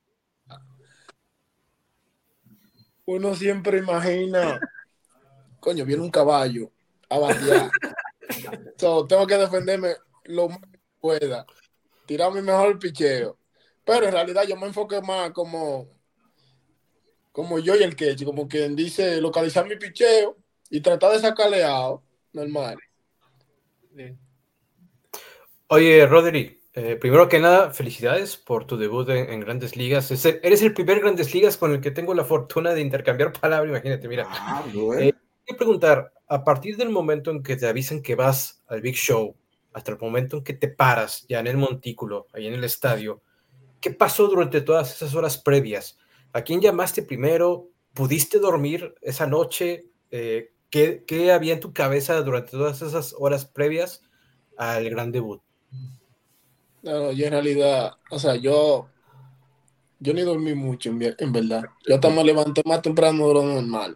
S7: uno siempre imagina, coño, viene un caballo a batear. Tengo que defenderme lo más que pueda, tirar mi mejor picheo. Pero en realidad yo me enfoqué más como yo y el catch, como quien dice, localizar mi picheo y tratar de sacarle out normal.
S3: Bien.
S5: Oye, Rodri, primero que nada, felicidades por tu debut en Grandes Ligas. Eres el primer Grandes Ligas con el que tengo la fortuna de intercambiar palabras, imagínate, mira. Quiero preguntar, a partir del momento en que te avisan que vas al Big Show, hasta el momento en que te paras ya en el montículo, ahí en el estadio, ¿qué pasó durante todas esas horas previas? ¿A quién llamaste primero? ¿Pudiste dormir esa noche? ¿Qué había en tu cabeza durante todas esas horas previas al gran debut?
S7: No, yo en realidad, o sea, yo ni dormí mucho, en verdad. Yo hasta me levanté más temprano de lo normal.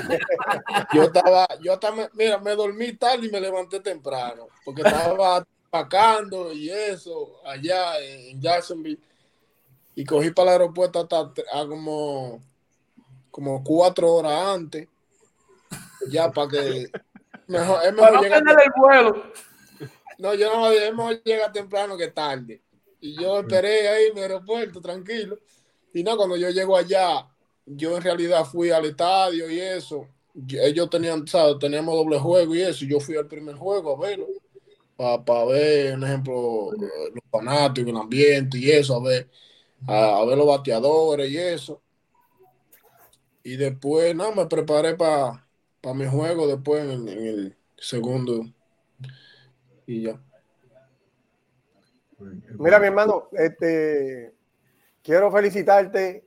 S7: Mira, me dormí tarde y me levanté temprano, porque estaba empacando y eso, allá en Jacksonville. Y cogí para el aeropuerto hasta como 4 horas antes. Ya para que... es mejor
S3: Para no
S7: llegar...
S3: perder el vuelo.
S7: No, yo no, es mejor llegar temprano que tarde. Y yo esperé ahí en el aeropuerto, tranquilo. Y no, cuando yo llego allá, yo en realidad fui al estadio y eso. Ellos tenían, ¿sabes? Teníamos doble juego y eso. Y yo fui al primer juego a verlo. Para ver, por ejemplo, los fanáticos, el ambiente y eso, a ver los bateadores y eso. Y después, nada, me preparé para mi juego después en el segundo. Y ya.
S4: Mira, mi hermano, quiero felicitarte.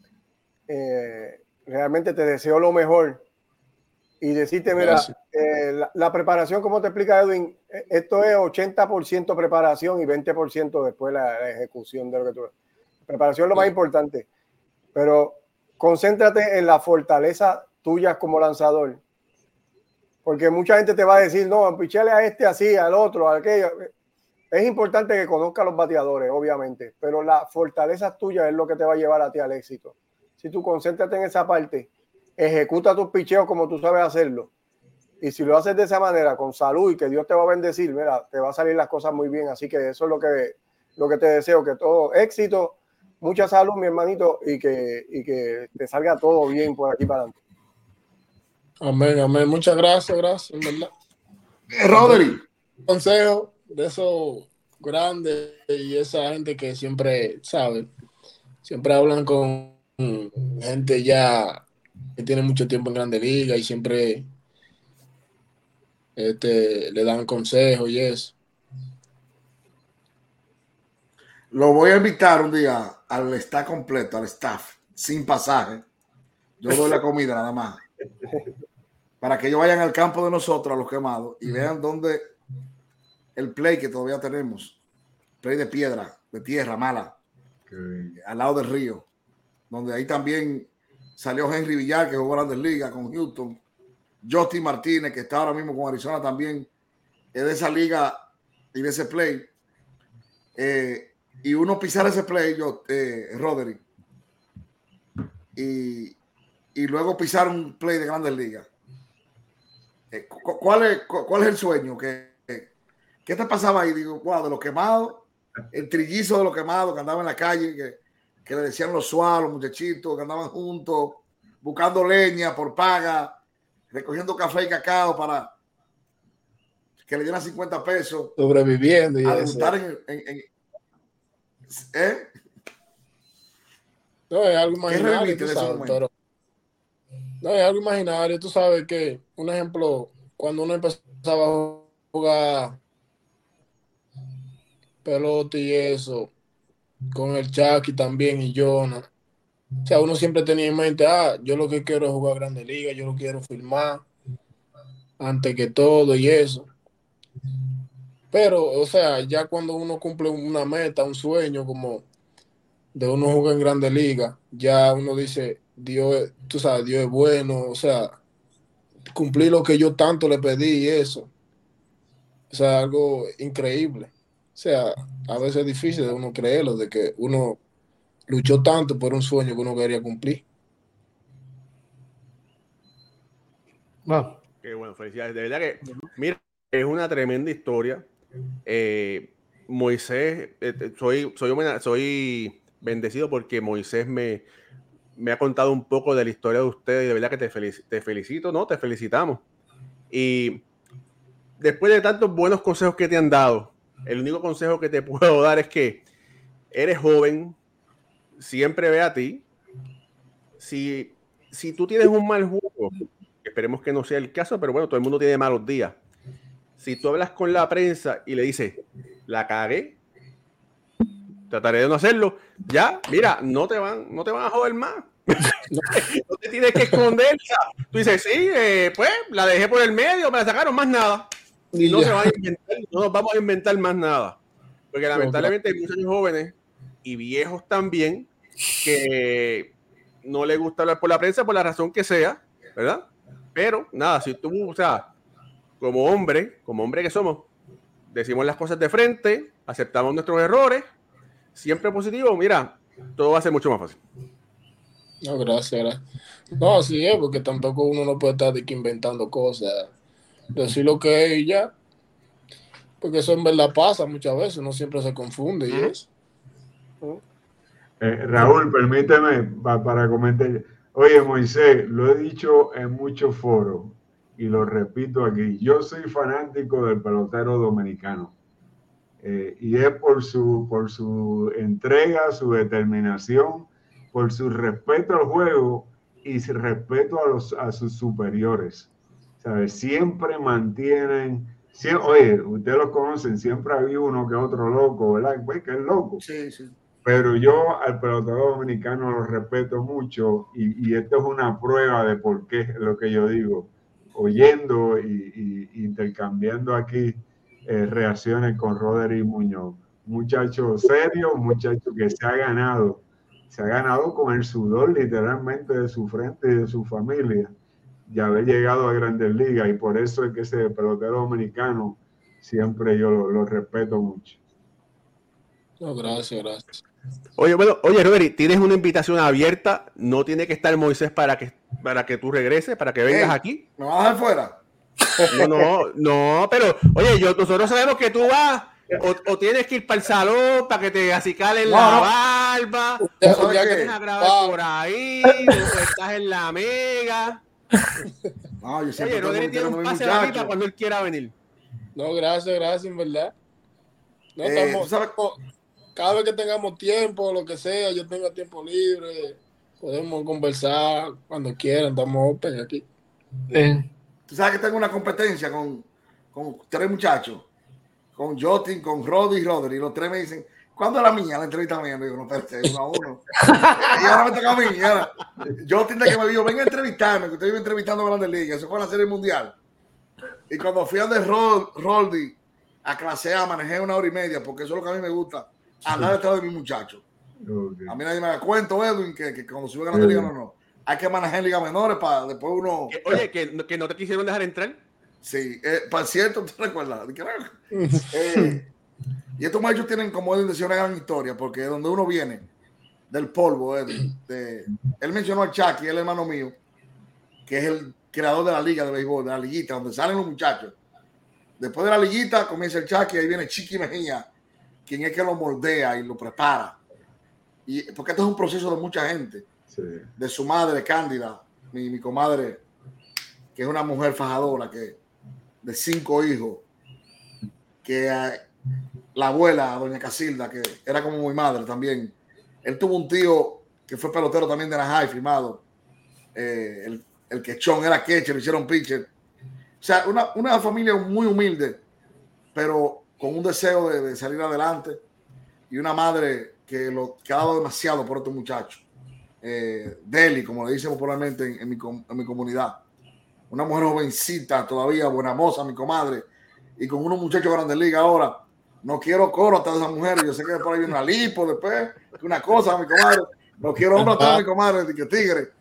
S4: Realmente te deseo lo mejor. Y decirte, mira, la preparación, como te explica Edwin, esto es 80% preparación y 20% después la ejecución de lo que tú... Preparación es lo más importante. Pero concéntrate en la fortaleza tuya como lanzador. Porque mucha gente te va a decir, no, pichale a este así, al otro, a aquello. Es importante que conozcas los bateadores, obviamente, pero la fortaleza tuya es lo que te va a llevar a ti al éxito. Si tú concéntrate en esa parte, ejecuta tus picheos como tú sabes hacerlo. Y si lo haces de esa manera, con salud y que Dios te va a bendecir, mira, te va a salir las cosas muy bien. Así que eso es lo que te deseo, que todo éxito, mucha salud, mi hermanito, y que te salga todo bien por aquí para adelante.
S7: Amén, amén. Muchas gracias, en verdad.
S6: Rodri.
S7: Consejo de esos grandes y esa gente que siempre, ¿sabe? Siempre hablan con gente ya que tiene mucho tiempo en Grandes Ligas y siempre le dan consejos y eso.
S6: Lo voy a invitar un día al staff completo, al staff, sin pasaje. Yo doy la comida nada más. Para que ellos vayan al campo de nosotros, a los quemados, y vean dónde el play que todavía tenemos. Play de piedra, de tierra mala, al lado del río. Donde ahí también salió Henry Villar, que jugó Grandes Ligas con Houston. Justin Martínez, que está ahora mismo con Arizona también, es de esa liga y de ese play. Y uno pisar ese play, Rodri, y luego pisar un play de Grandes Ligas. ¿Cuál es el sueño? ¿Qué te pasaba ahí? Digo, wow, de los quemados, el trillizo de los quemados que andaban en la calle, que le decían los sualos, los muchachitos que andaban juntos, buscando leña por paga, recogiendo café y cacao para que le dieran 50 pesos.
S7: Sobreviviendo y
S6: a
S7: eso. No, es algo imaginario, tú sabes, pero no, es algo imaginario. Tú sabes que, un ejemplo, cuando uno empezaba a jugar pelota y eso, con el Chucky también y Jonah, o sea, uno siempre tenía en mente, yo lo que quiero es jugar Grandes Ligas, yo lo quiero firmar antes que todo y eso. Pero, o sea, ya cuando uno cumple una meta, un sueño como de uno jugar en Grandes Ligas, ya uno dice, Dios, tú sabes, Dios es bueno, o sea, cumplir lo que yo tanto le pedí y eso. O sea, algo increíble. O sea, a veces es difícil de uno creerlo, de que uno luchó tanto por un sueño que uno quería cumplir.
S1: Wow. Qué bueno, felicidades. De verdad que, mira, es una tremenda historia. Moisés, soy bendecido porque Moisés me ha contado un poco de la historia de ustedes y de verdad que te felicito, ¿no? Te felicitamos. Y después de tantos buenos consejos que te han dado, el único consejo que te puedo dar es que eres joven, siempre ve a ti. Si tú tienes un mal juego, esperemos que no sea el caso, pero bueno, todo el mundo tiene malos días. Si tú hablas con la prensa y le dices, la cagué, trataré de no hacerlo, ya, mira, no te van a joder más. No te tienes que esconder. Tú dices, sí, pues la dejé por el medio, me la sacaron, más nada. Y no nos vamos a inventar más nada. Porque lamentablemente hay muchos jóvenes y viejos también que no les gusta hablar por la prensa por la razón que sea, ¿verdad? Pero nada, si tú, o sea, como hombre que somos, decimos las cosas de frente, aceptamos nuestros errores, siempre positivo, mira, todo va a ser mucho más fácil.
S7: No, gracias. No, así es, porque tampoco uno no puede estar de que inventando cosas, decir lo que es y ya, porque eso en verdad pasa muchas veces, uno siempre se confunde y eso.
S2: Raúl, permíteme para comentar. Oye, Moisés, lo he dicho en muchos foros y lo repito aquí. Yo soy fanático del pelotero dominicano y es por su entrega, su determinación, por su respeto al juego y su respeto a sus superiores. ¿Sabes? Siempre mantienen. Oye, ustedes los conocen, siempre había uno que otro loco, ¿verdad? Pues que es loco.
S6: Sí, sí.
S2: Pero yo al pelotero dominicano lo respeto mucho y esto es una prueba de por qué es lo que yo digo. Oyendo y intercambiando aquí reacciones con Roderick Muñoz. Muchacho serio, muchacho que se ha ganado con el sudor literalmente de su frente y de su familia y haber llegado a Grandes Ligas, y por eso es que ese pelotero dominicano siempre yo lo respeto mucho.
S7: No, gracias.
S1: Oye, Roderick, tienes una invitación abierta, no tiene que estar Moisés para que tú regreses, para que vengas aquí.
S6: ¿Me vas a dejar fuera?
S1: No, pero oye, nosotros sabemos que tú vas o tienes que ir para el salón para que te acicalen la barba, o tienes a grabar por ahí, o estás en la mega.
S6: No, yo siempre
S1: Roderick tiene un pase aquí para cuando él quiera venir.
S7: No, gracias, en verdad. No, cada vez que tengamos tiempo, lo que sea, yo tenga tiempo libre, podemos conversar cuando quieran, estamos open aquí.
S6: Tú sabes que tengo una competencia con 3 muchachos, con Jotin, con Roddy y Roderick, y los 3 me dicen, ¿cuándo es la mía? La entrevista mía, me digo, no, espérate, 1 a 1. Y ahora me toca a mí. Jotin, de que me dijo, venga a entrevistarme, que usted iba entrevistando a Grandes Ligas, eso fue en la Serie Mundial. Y cuando fui a de Roddy a clase A, manejé 1 hora y media, porque eso es lo que a mí me gusta, hablar detrás de mi muchacho. Okay. A mí nadie me da cuento, Edwin, que cuando sube a Grandes Ligas, no. Hay que manejar en ligas menores para después uno...
S1: Oye, que no te quisieron dejar entrar.
S6: Sí, para cierto, ¿tú recuerdas? Y estos muchachos tienen, como Edwin decía, una gran historia, porque donde uno viene, del polvo, Edwin, él mencionó al Chucky, el hermano mío, que es el creador de la liga de béisbol, de la liguita, donde salen los muchachos. Después de la liguita comienza el Chucky, ahí viene Chiqui Mejía, quien es que lo moldea y lo prepara. Y porque esto es un proceso de mucha gente. Sí. De su madre, Cándida, mi comadre, que es una mujer fajadora, de 5 hijos, que la abuela, doña Casilda, que era como mi madre también. Él tuvo un tío que fue pelotero también de Anaheim, firmado. El quechón era catcher, le hicieron pitcher. O sea, una familia muy humilde, pero con un deseo de salir adelante, y una madre que ha dado demasiado por estos muchachos. Deli, como le dicen popularmente en mi comunidad. Una mujer jovencita, todavía buena moza, mi comadre, y con unos muchachos Grandes Ligas ahora. No quiero coro hasta de esa mujer. Yo sé que por ahí viene una lipo después, una cosa, mi comadre. No quiero hombre hasta de mi comadre, que tigre.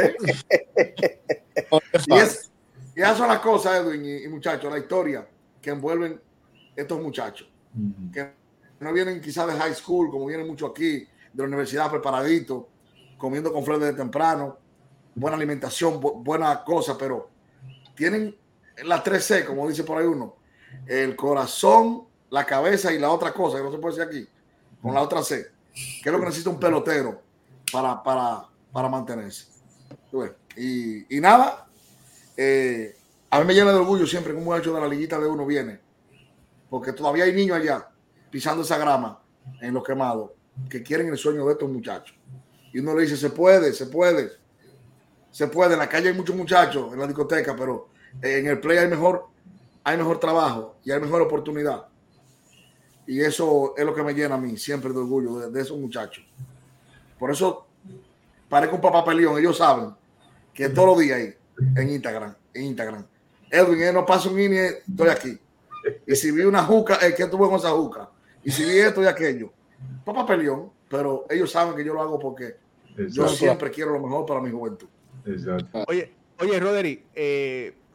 S6: Y esas son las cosas, Edwin y muchachos, la historia que envuelven estos muchachos. Que no vienen quizás de high school, como vienen mucho aquí, de la universidad preparaditos, comiendo con Fred desde temprano, buena alimentación, buena cosa, pero tienen las 3C, como dice por ahí uno, el corazón, la cabeza y la otra cosa, que no se puede decir aquí, con la otra C, que es lo que necesita un pelotero para mantenerse. Y nada, a mí me llena de orgullo siempre que un muchacho de la liguita de uno viene, porque todavía hay niños allá pisando esa grama en los quemados que quieren el sueño de estos muchachos. Y uno le dice, se puede. En la calle hay muchos muchachos, en la discoteca, pero en el play hay mejor trabajo y hay mejor oportunidad. Y eso es lo que me llena a mí siempre de orgullo de esos muchachos. Por eso parezco un papá peleón. Ellos saben que todos los días ahí en Instagram. Edwin, no paso un inning, estoy aquí. Y si vi una juca, que tuve con esa juca. Y si vi esto y aquello. Papá peleón, pero ellos saben que yo lo hago porque yo siempre quiero lo mejor para mi juventud.
S2: Exacto.
S1: Oye, Roderick,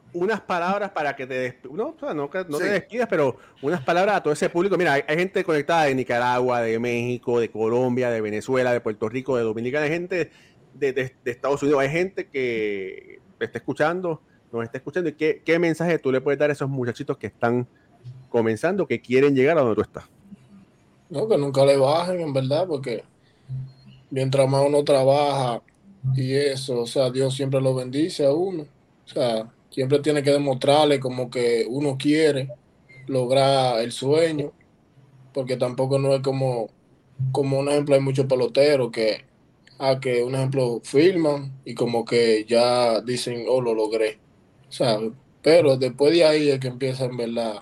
S1: unas palabras para que no te despidas, pero unas palabras a todo ese público. Mira, hay gente conectada de Nicaragua, de México, de Colombia, de Venezuela, de Puerto Rico, de Dominicana, hay gente de Estados Unidos, hay gente que nos está escuchando. ¿Y qué mensaje tú le puedes dar a esos muchachitos que están comenzando, que quieren llegar a donde tú estás?
S7: No, que nunca le bajen, en verdad, porque mientras más uno trabaja y eso, o sea, Dios siempre lo bendice a uno. O sea, siempre tiene que demostrarle como que uno quiere lograr el sueño, porque tampoco no es como un ejemplo, hay muchos peloteros que un ejemplo firman y como que ya dicen, oh, lo logré, ¿sabes? Pero después de ahí es que empieza en verdad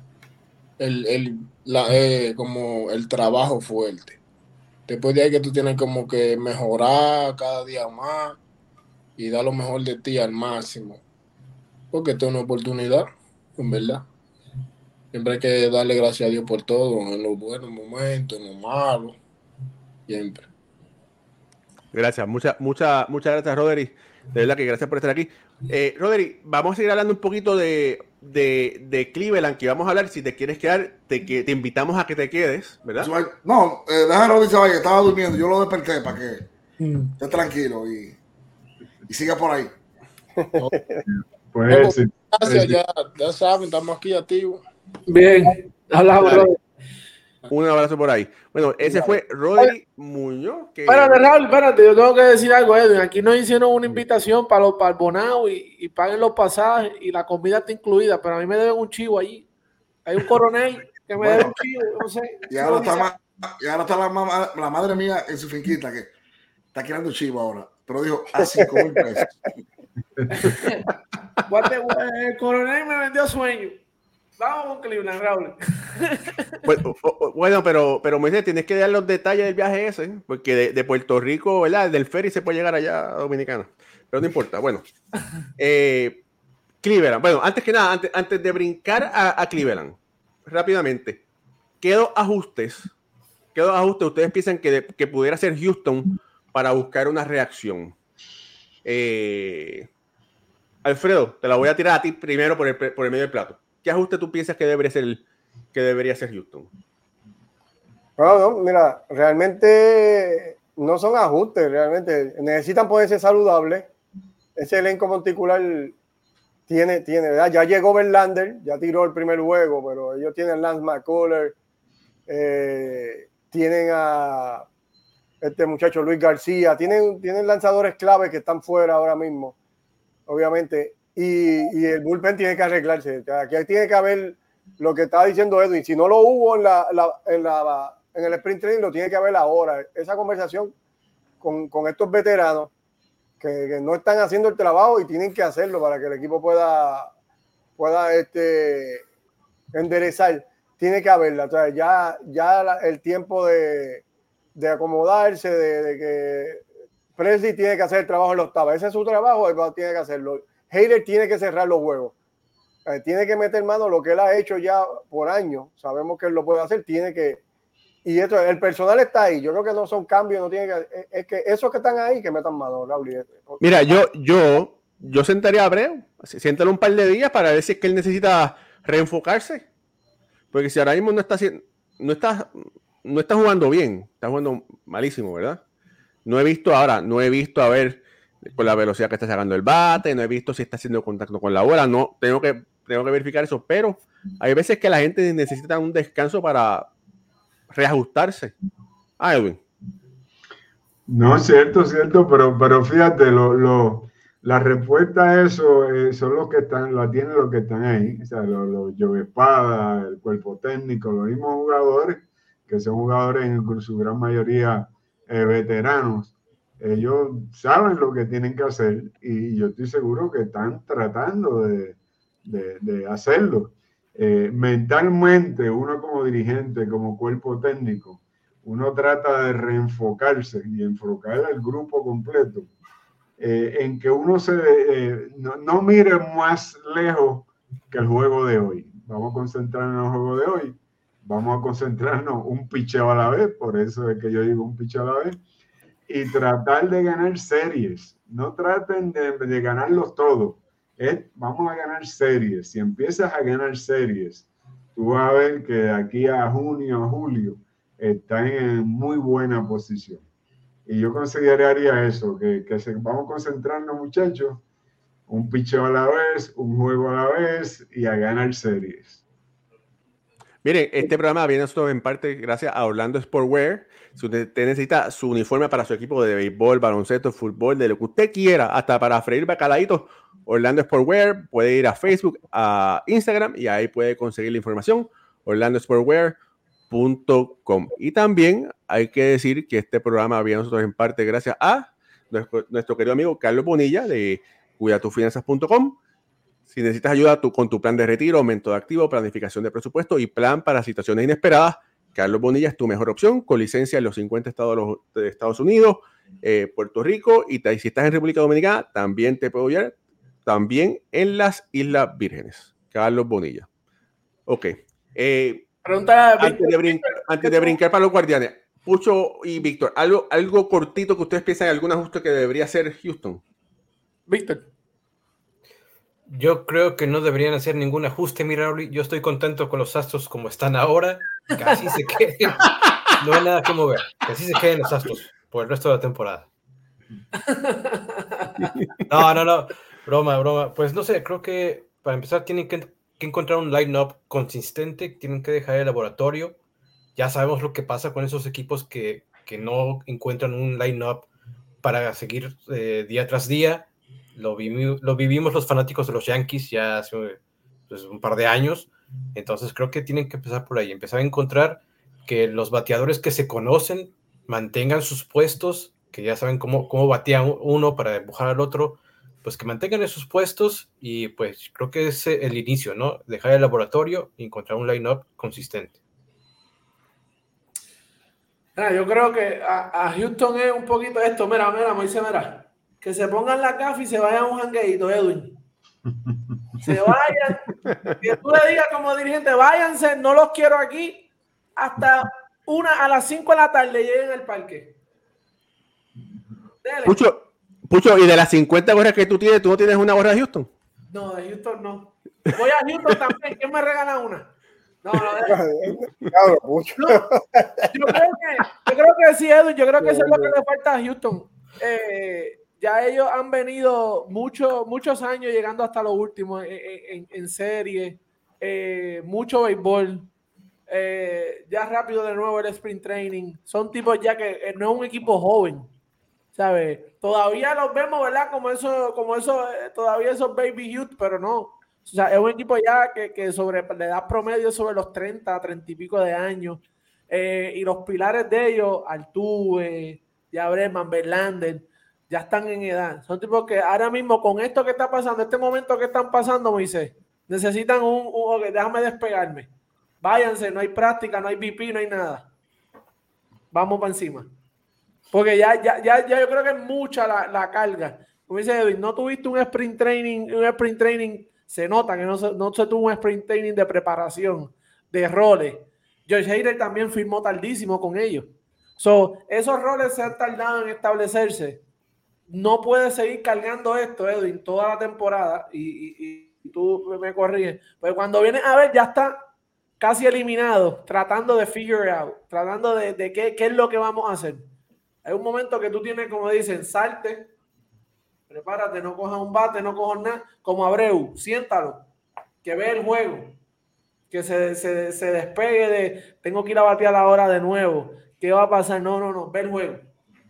S7: como el trabajo fuerte. Después de ahí que tú tienes como que mejorar cada día más y dar lo mejor de ti al máximo. Porque esto es una oportunidad, en verdad. Siempre hay que darle gracias a Dios por todo, en los buenos momentos, en los malos, siempre.
S1: Gracias, muchas gracias, Rodri. De verdad que gracias por estar aquí. Rodri, vamos a seguir hablando un poquito de Cleveland, que vamos a hablar. Si te quieres quedar, te invitamos a que te quedes, ¿verdad?
S6: No, deja a Rodri, que estaba durmiendo. Yo lo desperté para que esté tranquilo y siga por ahí.
S2: Pues
S7: gracias, ya saben, estamos aquí activos.
S3: Bien, hablamos, Rodri.
S1: Un abrazo por ahí. Bueno, ese fue Rodri Muñoz.
S3: Espérate, Raúl, espérate, yo tengo que decir algo, Edwin. Aquí nos hicieron una invitación para los Bonao y paguen los pasajes y la comida está incluida, pero a mí me deben un chivo allí. Hay un coronel que me debe un chivo, no sé.
S6: Y ahora está la madre mía en su finquita que está creando chivo ahora, pero dijo a 5,000 pesos.
S3: El coronel me vendió sueño. Vamos con Cleveland, Raúl.
S1: Bueno, pero Moisés, tienes que dar los detalles del viaje ese, porque de Puerto Rico, ¿verdad? Del ferry se puede llegar allá a Dominicana, pero no importa. Bueno, Cleveland. Bueno, antes que nada, antes de brincar a Cleveland, rápidamente, ¿qué dos ajustes ustedes piensan que pudiera hacer Houston para buscar una reacción? Alfredo, te la voy a tirar a ti primero por el medio del plato. ¿Qué ajuste tú piensas que debería ser Houston?
S4: No, mira, realmente no son ajustes, realmente necesitan ponerse saludables. Ese elenco monticular tiene, ¿verdad? Ya llegó Verlander, ya tiró el primer juego, pero ellos tienen Lance McCullers, tienen a este muchacho Luis García, tienen lanzadores claves que están fuera ahora mismo, obviamente. Y el bullpen tiene que arreglarse. Aquí tiene que haber lo que estaba diciendo Edwin. Si no lo hubo en el sprint training, lo tiene que haber ahora. Esa conversación con estos veteranos que no están haciendo el trabajo y tienen que hacerlo para que el equipo pueda enderezar. Tiene que haberla. O sea, ya el tiempo de acomodarse, de que Presley tiene que hacer el trabajo en la octava. Ese es su trabajo, él tiene que hacerlo. Hader tiene que cerrar los juegos. Tiene que meter mano lo que él ha hecho ya por años. Sabemos que él lo puede hacer. Y esto, el personal está ahí. Yo creo que no son cambios, no tiene que. Es que esos que están ahí que metan mano, Raúl.
S1: Mira, yo sentaría a Abreu. Siéntalo un par de días para ver si es que él necesita reenfocarse. Porque si ahora mismo no está jugando bien, está jugando malísimo, ¿verdad? No he visto a ver por la velocidad que está sacando el bate, no he visto si está haciendo contacto con la bola, no, tengo que verificar eso, pero hay veces que la gente necesita un descanso para reajustarse. Edwin.
S2: No, cierto, pero fíjate, la respuesta a eso son los que están, la tienen los que están ahí, o sea, los Joe Espada, el cuerpo técnico, los mismos jugadores, que son jugadores en su gran mayoría veteranos. Ellos saben lo que tienen que hacer y yo estoy seguro que están tratando de hacerlo. Mentalmente, uno como dirigente, como cuerpo técnico, uno trata de reenfocarse y enfocar al grupo completo en que uno no mire más lejos que el juego de hoy. Vamos a concentrarnos en el juego de hoy. Vamos a concentrarnos un picheo a la vez, por eso es que yo digo un picheo a la vez, y tratar de ganar series. No traten de ganarlos todos, Vamos a ganar series. Si empiezas a ganar series, tú vas a ver que de aquí a junio, a julio, están en muy buena posición. Y yo consideraría eso, vamos a concentrarnos, muchachos, un picheo a la vez, un juego a la vez y a ganar series.
S1: Miren, este programa viene nosotros en parte gracias a Orlando Sportwear. Si usted necesita su uniforme para su equipo de béisbol, baloncesto, fútbol, de lo que usted quiera, hasta para freír bacalaitos, Orlando Sportwear, puede ir a Facebook, a Instagram y ahí puede conseguir la información, orlandosportwear.com. Y también hay que decir que este programa viene nosotros en parte gracias a nuestro querido amigo Carlos Bonilla de cuidatufinanzas.com. Si necesitas ayuda con tu plan de retiro, aumento de activo, planificación de presupuesto y plan para situaciones inesperadas, Carlos Bonilla es tu mejor opción, con licencia en los 50 estados de Estados Unidos, Puerto Rico, y si estás en República Dominicana, también te puedo ayudar, también en las Islas Vírgenes. Carlos Bonilla. Ok. Antes de brincar para los Guardianes, Pucho y Víctor, algo cortito que ustedes piensan, algún ajuste que debería hacer Houston.
S3: Víctor.
S5: Yo creo que no deberían hacer ningún ajuste, mira, yo estoy contento con los Astros como están ahora, que así se queden, no hay nada que mover, que así se queden los Astros por el resto de la temporada. No, broma, pues no sé, creo que para empezar tienen que encontrar un line-up consistente, tienen que dejar el laboratorio, ya sabemos lo que pasa con esos equipos que no encuentran un line-up para seguir día tras día. Lo vivimos los fanáticos de los Yankees ya hace un par de años, entonces creo que tienen que empezar por ahí, empezar a encontrar que los bateadores que se conocen mantengan sus puestos, que ya saben cómo batea uno para empujar al otro, pues que mantengan esos puestos y pues creo que es el inicio, ¿no? Dejar el laboratorio y encontrar un line-up consistente.
S3: Yo creo que a Houston es un poquito esto, mira, Moisés, mira. Que se pongan la gafa y se vayan a un jangueíto, Edwin. Se vayan. Que tú le digas como dirigente, váyanse, no los quiero aquí. Hasta a las 5 de la tarde lleguen al parque. Dele.
S1: Pucho, y de las 50 gorras que tú tienes, ¿tú no tienes una gorra de Houston?
S3: No, de Houston no. Voy a Houston también. ¿Quién me regala una? No. Yo creo que sí, Edwin. Yo creo que eso es lo que le falta a Houston. Ya ellos han venido muchos años llegando hasta lo último en serie, mucho béisbol, ya rápido de nuevo el sprint training. Son tipos ya que no es un equipo joven, ¿sabes? Todavía los vemos, ¿verdad? Como eso, todavía esos baby youth, pero no. O sea, es un equipo ya que sobre la edad promedio sobre los 30 y pico de años. Y los pilares de ellos, Altuve, Breman, Verlander, ya están en edad. Son tipos que ahora mismo con esto que está pasando, este momento que están pasando, Moisés, necesitan déjame despegarme. Váyanse, no hay práctica, no hay BP, no hay nada. Vamos para encima. Porque ya yo creo que es mucha la carga. Como dice Edwin, no tuviste un sprint training, se nota que no se tuvo un sprint training de preparación, de roles. George Hader también firmó tardísimo con ellos. Esos roles se han tardado en establecerse. No puedes seguir cargando esto, Edwin, toda la temporada y tú me corriges. Pues cuando vienes a ver, ya está casi eliminado, tratando de figure out, tratando de qué es lo que vamos a hacer. Hay un momento que tú tienes, como dicen, salte, prepárate, no cojas un bate, no cojas nada, como Abreu, siéntalo, que ve el juego, que se despegue de tengo que ir a batear ahora de nuevo, ¿qué va a pasar? No, ve el juego.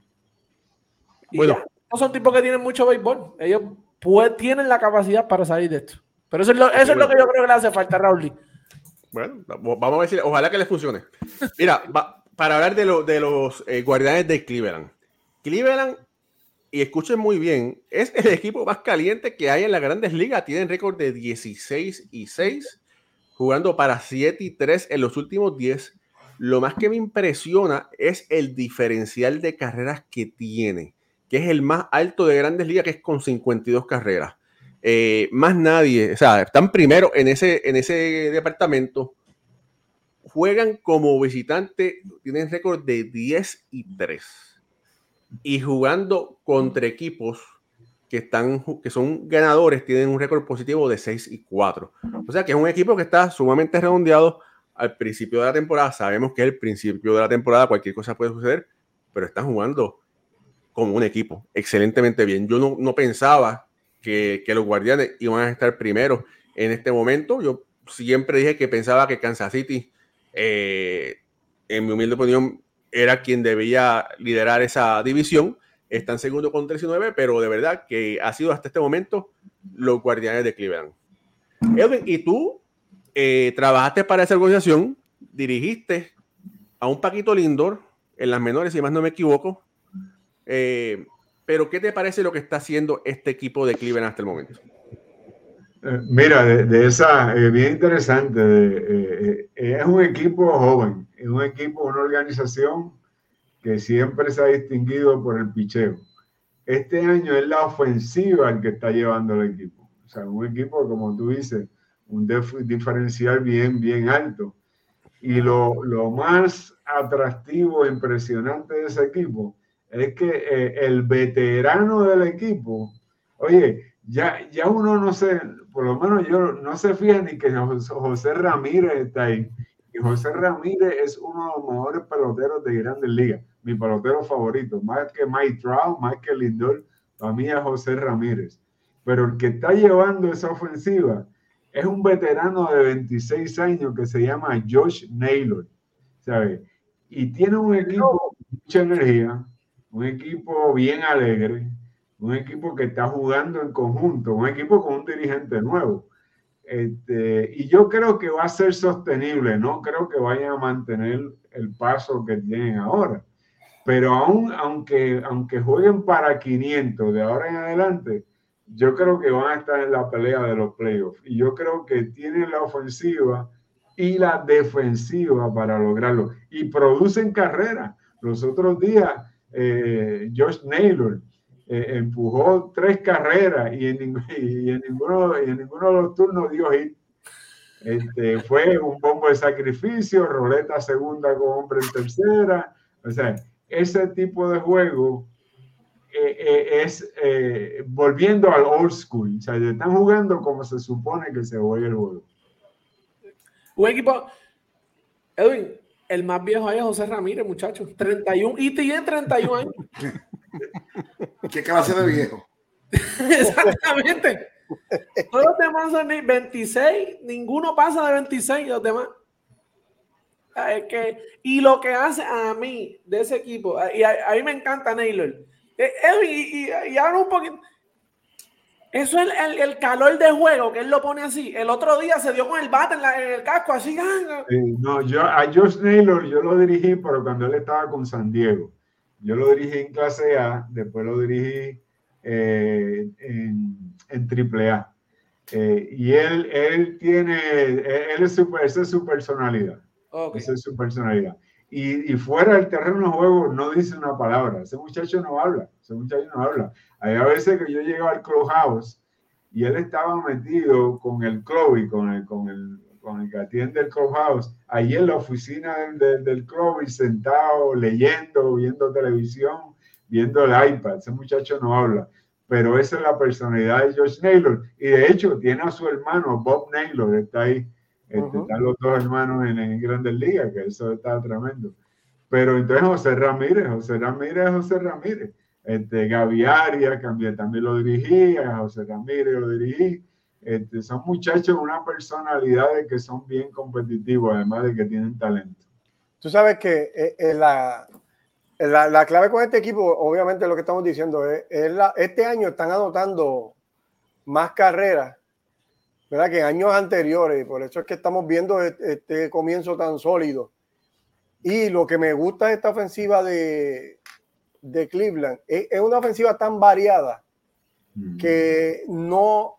S1: Bueno.
S3: No son tipos que tienen mucho béisbol. Ellos tienen la capacidad para salir de esto. Pero eso es lo que yo creo que le hace falta a Raúl.
S1: Bueno, vamos a ver si ojalá que les funcione. Mira, para hablar de los Guardianes de Cleveland. Cleveland, y escuchen muy bien, es el equipo más caliente que hay en las Grandes Ligas. Tienen récord de 16-6, jugando para 7-3 en los últimos 10. Lo más que me impresiona es el diferencial de carreras que tiene, que es el más alto de Grandes Ligas, que es con 52 carreras. Más nadie, o sea, están primero en ese departamento. Juegan como visitante, tienen récord de 10-3. Y jugando contra equipos que son ganadores tienen un récord positivo de 6-4. O sea que es un equipo que está sumamente redondeado al principio de la temporada. Sabemos que es el principio de la temporada, cualquier cosa puede suceder, pero están jugando como un equipo excelentemente bien. Yo no pensaba que los Guardianes iban a estar primeros en este momento. Yo siempre dije que pensaba que Kansas City, en mi humilde opinión, era quien debía liderar esa división. Están segundo con 3-9, pero de verdad que ha sido hasta este momento los Guardianes de Cleveland. Edwin, y tú trabajaste para esa organización, dirigiste a un Paquito Lindor en las menores, si más no me equivoco. Pero ¿qué te parece lo que está haciendo este equipo de Cleveland hasta el momento?
S2: Mira, de esa, bien interesante. Es un equipo joven, es un equipo, una organización que siempre se ha distinguido por el picheo. Este año es la ofensiva el que está llevando el equipo. O sea, un equipo, como tú dices, un diferencial bien alto. Y lo más atractivo e impresionante de ese equipo es que el veterano del equipo, oye, ya uno no sé, por lo menos yo no se fija ni que José Ramírez está ahí. Y José Ramírez es uno de los mejores peloteros de Grandes Ligas, mi pelotero favorito, más que Mike Trout, más que Lindor, para mí es José Ramírez. Pero el que está llevando esa ofensiva es un veterano de 26 años que se llama Josh Naylor, ¿sabes? Y tiene un equipo con mucha energía, un equipo bien alegre, un equipo que está jugando en conjunto, un equipo con un dirigente nuevo. Y yo creo que va a ser sostenible, no creo que vayan a mantener el paso que tienen ahora. Pero aunque jueguen para 500 de ahora en adelante, yo creo que van a estar en la pelea de los playoffs. Y yo creo que tienen la ofensiva y la defensiva para lograrlo. Y producen carreras. Los otros días, Josh Naylor empujó 3 carreras y en ninguno de los turnos dio hit. Fue un bombo de sacrificio, roleta segunda con hombre en tercera. O sea, ese tipo de juego es volviendo al old school. O sea, están jugando como se supone que se juega el juego.
S3: Un equipo, Edwin, el más viejo ahí es José Ramírez, muchachos. 31, y tiene 31 años.
S6: ¿Qué clase de viejo?
S3: Exactamente. Todos los demás son 26, ninguno pasa de 26, los demás. Es que, y lo que hace a mí de ese equipo, y a mí me encanta Naylor. Y ahora un poquito. Eso es el calor de juego, que él lo pone así. El otro día se dio con el bate en el casco, así.
S2: No, yo a Josh Naylor yo lo dirigí, pero cuando él estaba con San Diego. Yo lo dirigí en clase A, después lo dirigí en AAA. Y él esa es su personalidad. Okay. Esa es su personalidad. Y fuera del terreno de juego no dice una palabra. Ese muchacho no habla. Hay a veces que yo llegaba al clubhouse y él estaba metido con el club y con el que atiende el clubhouse, ahí en la oficina del club y sentado, leyendo, viendo televisión, viendo el iPad. Ese muchacho no habla. Pero esa es la personalidad de Josh Naylor. Y de hecho tiene a su hermano, Bob Naylor, está ahí. Están los dos hermanos en Grandes Ligas, que eso está tremendo. Pero entonces José Ramírez. Gaby Arias también lo dirigía, José Ramírez lo dirigí. Son muchachos con una personalidad de que son bien competitivos, además de que tienen talento.
S4: Tú sabes que la clave con este equipo, obviamente lo que estamos diciendo este año están anotando más carreras, ¿verdad?, que en años anteriores. Por eso es que estamos viendo este comienzo tan sólido. Y lo que me gusta de esta ofensiva de Cleveland es una ofensiva tan variada que no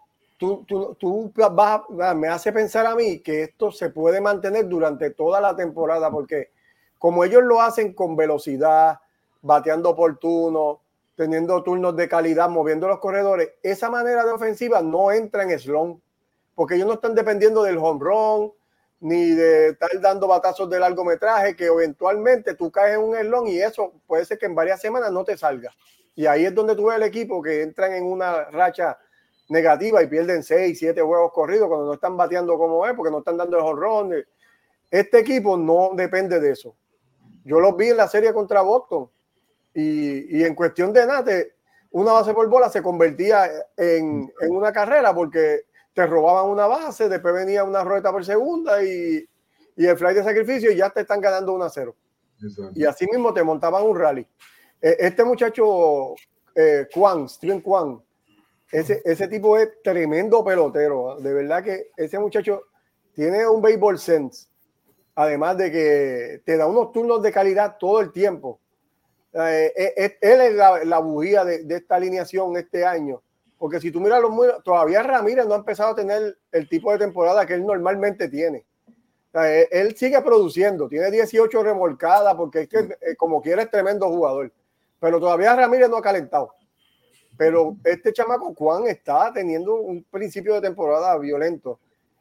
S4: me hace pensar a mí que esto se puede mantener durante toda la temporada, porque como ellos lo hacen con velocidad, bateando por turno, teniendo turnos de calidad, moviendo los corredores, esa manera de ofensiva no entra en slump, porque ellos no están dependiendo del home run ni de estar dando batazos de largometraje, que eventualmente tú caes en un slump y eso puede ser que en varias semanas no te salga. Y ahí es donde tú ves el equipo que entran en una racha negativa y pierden 6, 7 juegos corridos cuando no están bateando como es, porque no están dando el jonrón. Este equipo no depende de eso. Yo los vi en la serie contra Boston y en cuestión de nada, una base por bola se convertía en una carrera porque te robaban una base, después venía una rueda por segunda y el fly de sacrificio y ya te están ganando 1-0. Y así mismo te montaban un rally. Este muchacho Steven Kwan, ese tipo es tremendo pelotero. De verdad que ese muchacho tiene un baseball sense. Además de que te da unos turnos de calidad todo el tiempo. Él es la bujía de esta alineación este año. Porque si tú miras todavía Ramírez no ha empezado a tener el tipo de temporada que él normalmente tiene. Él sigue produciendo, tiene 18 remolcadas porque es que como quiera es tremendo jugador. Pero todavía Ramírez no ha calentado. Pero este chamaco Juan está teniendo un principio de temporada violento.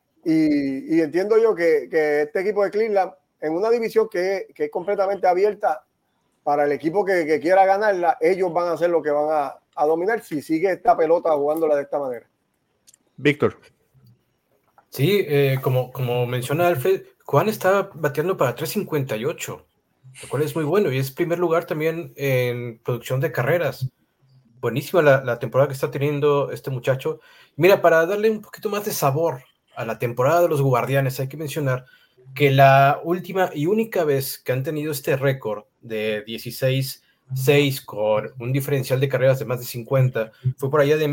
S4: Y entiendo yo que este equipo de Cleveland, en una división que es completamente abierta para el equipo que quiera ganarla, ellos van a hacer lo que van a dominar si sigue esta pelota jugándola de esta manera.
S1: Víctor.
S5: Sí, como menciona Alfred, Juan está bateando para 3.58, lo cual es muy bueno y es primer lugar también en producción de carreras. Buenísima la temporada que está teniendo este muchacho. Mira, para darle un poquito más de sabor a la temporada de los Guardianes, hay que mencionar que la última y única vez que han tenido este récord de 16-6 con un diferencial de carreras de más de 50 fue por allá de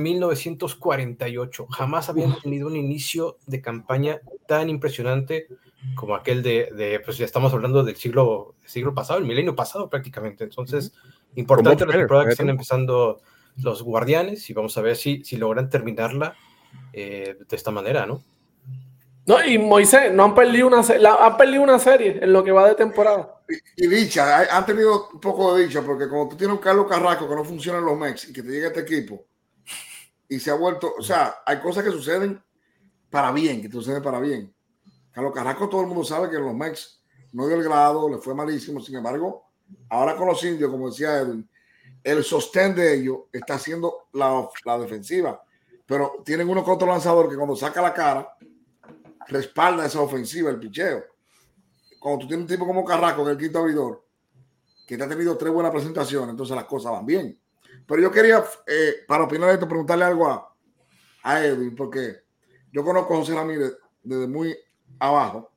S5: 1948. Jamás habían tenido un inicio de campaña tan impresionante como aquel pues ya estamos hablando del siglo pasado, el milenio pasado prácticamente. Entonces, importante la temporada que están empezando los Guardianes y vamos a ver si logran terminarla de esta manera, ¿no?
S3: No, y Moisés, no han perdido una serie en lo que va de temporada.
S6: Y dicha, han tenido un poco de dicha, porque como tú tienes un Carlos Carrasco que no funciona en los Mex y que te llega este equipo y se ha vuelto, o sea, hay cosas que suceden para bien, que suceden para bien. Carlos Carrasco, todo el mundo sabe que en los Mex no dio el grado, le fue malísimo. Sin embargo, ahora con los indios, como decía Edwin, el sostén de ellos está haciendo la defensiva, pero tienen uno que otro lanzador que cuando saca la cara respalda esa ofensiva, el picheo. Cuando tú tienes un tipo como Carrasco, que es el quinto abridor, que te ha tenido 3 buenas presentaciones, entonces las cosas van bien. Pero yo quería, para opinar de esto, preguntarle algo a Edwin, porque yo conozco a José Ramírez desde muy abajo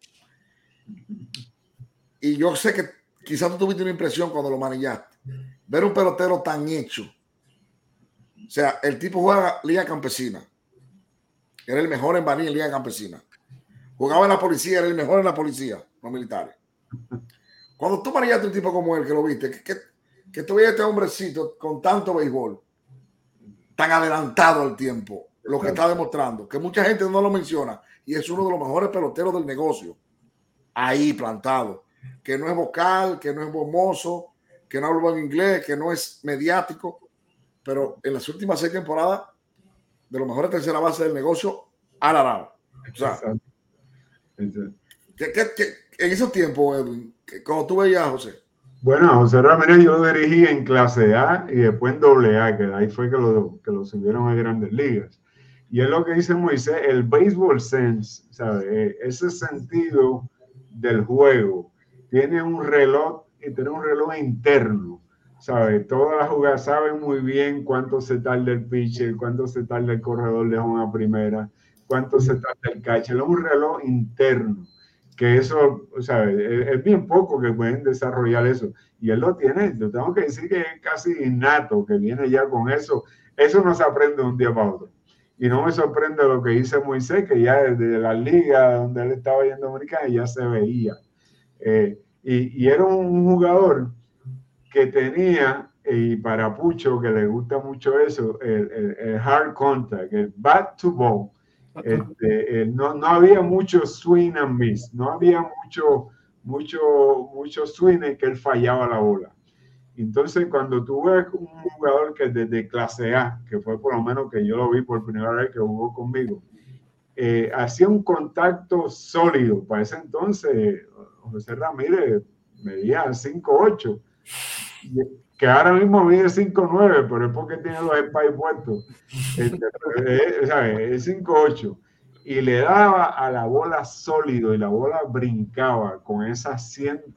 S6: y yo sé que quizás tú tuviste una impresión cuando lo manillaste. Ver un pelotero tan hecho. O sea, el tipo juega Liga Campesina. Era el mejor en Baní en Liga Campesina. Jugaba en la policía, era el mejor en la policía, los militares. Cuando tú manillaste un tipo como él, que lo viste, que tú veías este hombrecito con tanto béisbol, tan adelantado al tiempo, lo que está demostrando, que mucha gente no lo menciona, y es uno de los mejores peloteros del negocio, ahí plantado, que no es vocal, que no es bomboso, que no habla en inglés, que no es mediático, pero en las últimas 6 temporadas, de los mejores tercera base del negocio, a la rama. O sea, en esos tiempos, Edwin, cuando tú veías a José.
S2: Bueno, a José Ramírez yo lo dirigí en clase A y después en AA, que ahí fue que lo subieron a Grandes Ligas. Y es lo que dice Moisés, el baseball sense, ¿sabes? Ese sentido del juego. Tiene un reloj y tiene un reloj interno, ¿sabes? Todas las jugadas saben muy bien cuánto se tarda el pitcher, cuánto se tarda el corredor de una primera, cuánto se tarda el catcher. Es un reloj interno, que eso, ¿sabes? Es bien poco que pueden desarrollar eso. Y él lo tiene, yo tengo que decir que es casi innato, que viene ya con eso. Eso no se aprende de un día para otro. Y no me sorprende lo que dice Moisés, que ya desde la liga donde él estaba yendo a Dominicana ya se veía. Y era un jugador que tenía, y para Pucho, que le gusta mucho eso, el hard contact, el bat to ball. No había mucho swing and miss, no había mucho swing en que él fallaba la bola. Entonces, cuando tú ves un jugador que desde clase A, que fue por lo menos que yo lo vi por primera vez que jugó conmigo, hacía un contacto sólido. Para ese entonces, José Ramírez medía 5'8", que ahora mismo mide 5'9", pero es porque tiene los spikes puestos. ¿Sabes? Es 5'8". Y le daba a la bola sólido y la bola brincaba con esas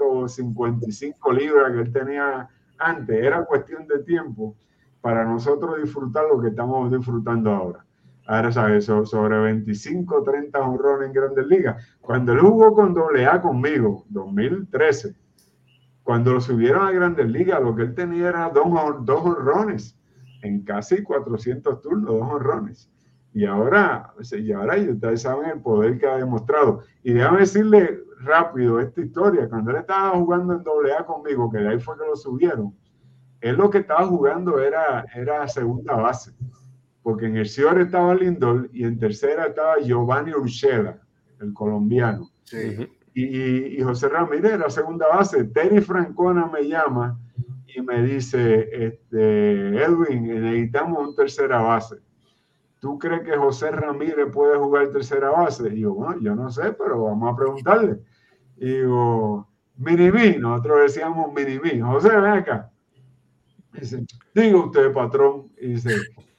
S2: 155 libras que él tenía antes. Era cuestión de tiempo para nosotros disfrutar lo que estamos disfrutando ahora. Ahora, ¿sabes? Sobre 25, 30 jonrones en Grandes Ligas. Cuando él jugó con AA conmigo, 2013, cuando lo subieron a Grandes Ligas, lo que él tenía era dos jonrones en casi 400 turnos, 2 jonrones. Y ahora ustedes saben el poder que ha demostrado. Y déjame decirle rápido esta historia. Cuando él estaba jugando en AA conmigo, que de ahí fue que lo subieron, él lo que estaba jugando era segunda base. Porque en el Cior estaba Lindor y en tercera estaba Giovanni Urshela, el colombiano.
S6: Sí.
S2: Y José Ramírez era segunda base. Terry Francona me llama y me dice, Edwin, necesitamos un tercera base. ¿Tú crees que José Ramírez puede jugar tercera base? Y yo, bueno, yo no sé, pero vamos a preguntarle. Y digo, Minimi, nosotros decíamos Minimi. José, ven acá. Dice, diga usted, patrón. Y dice,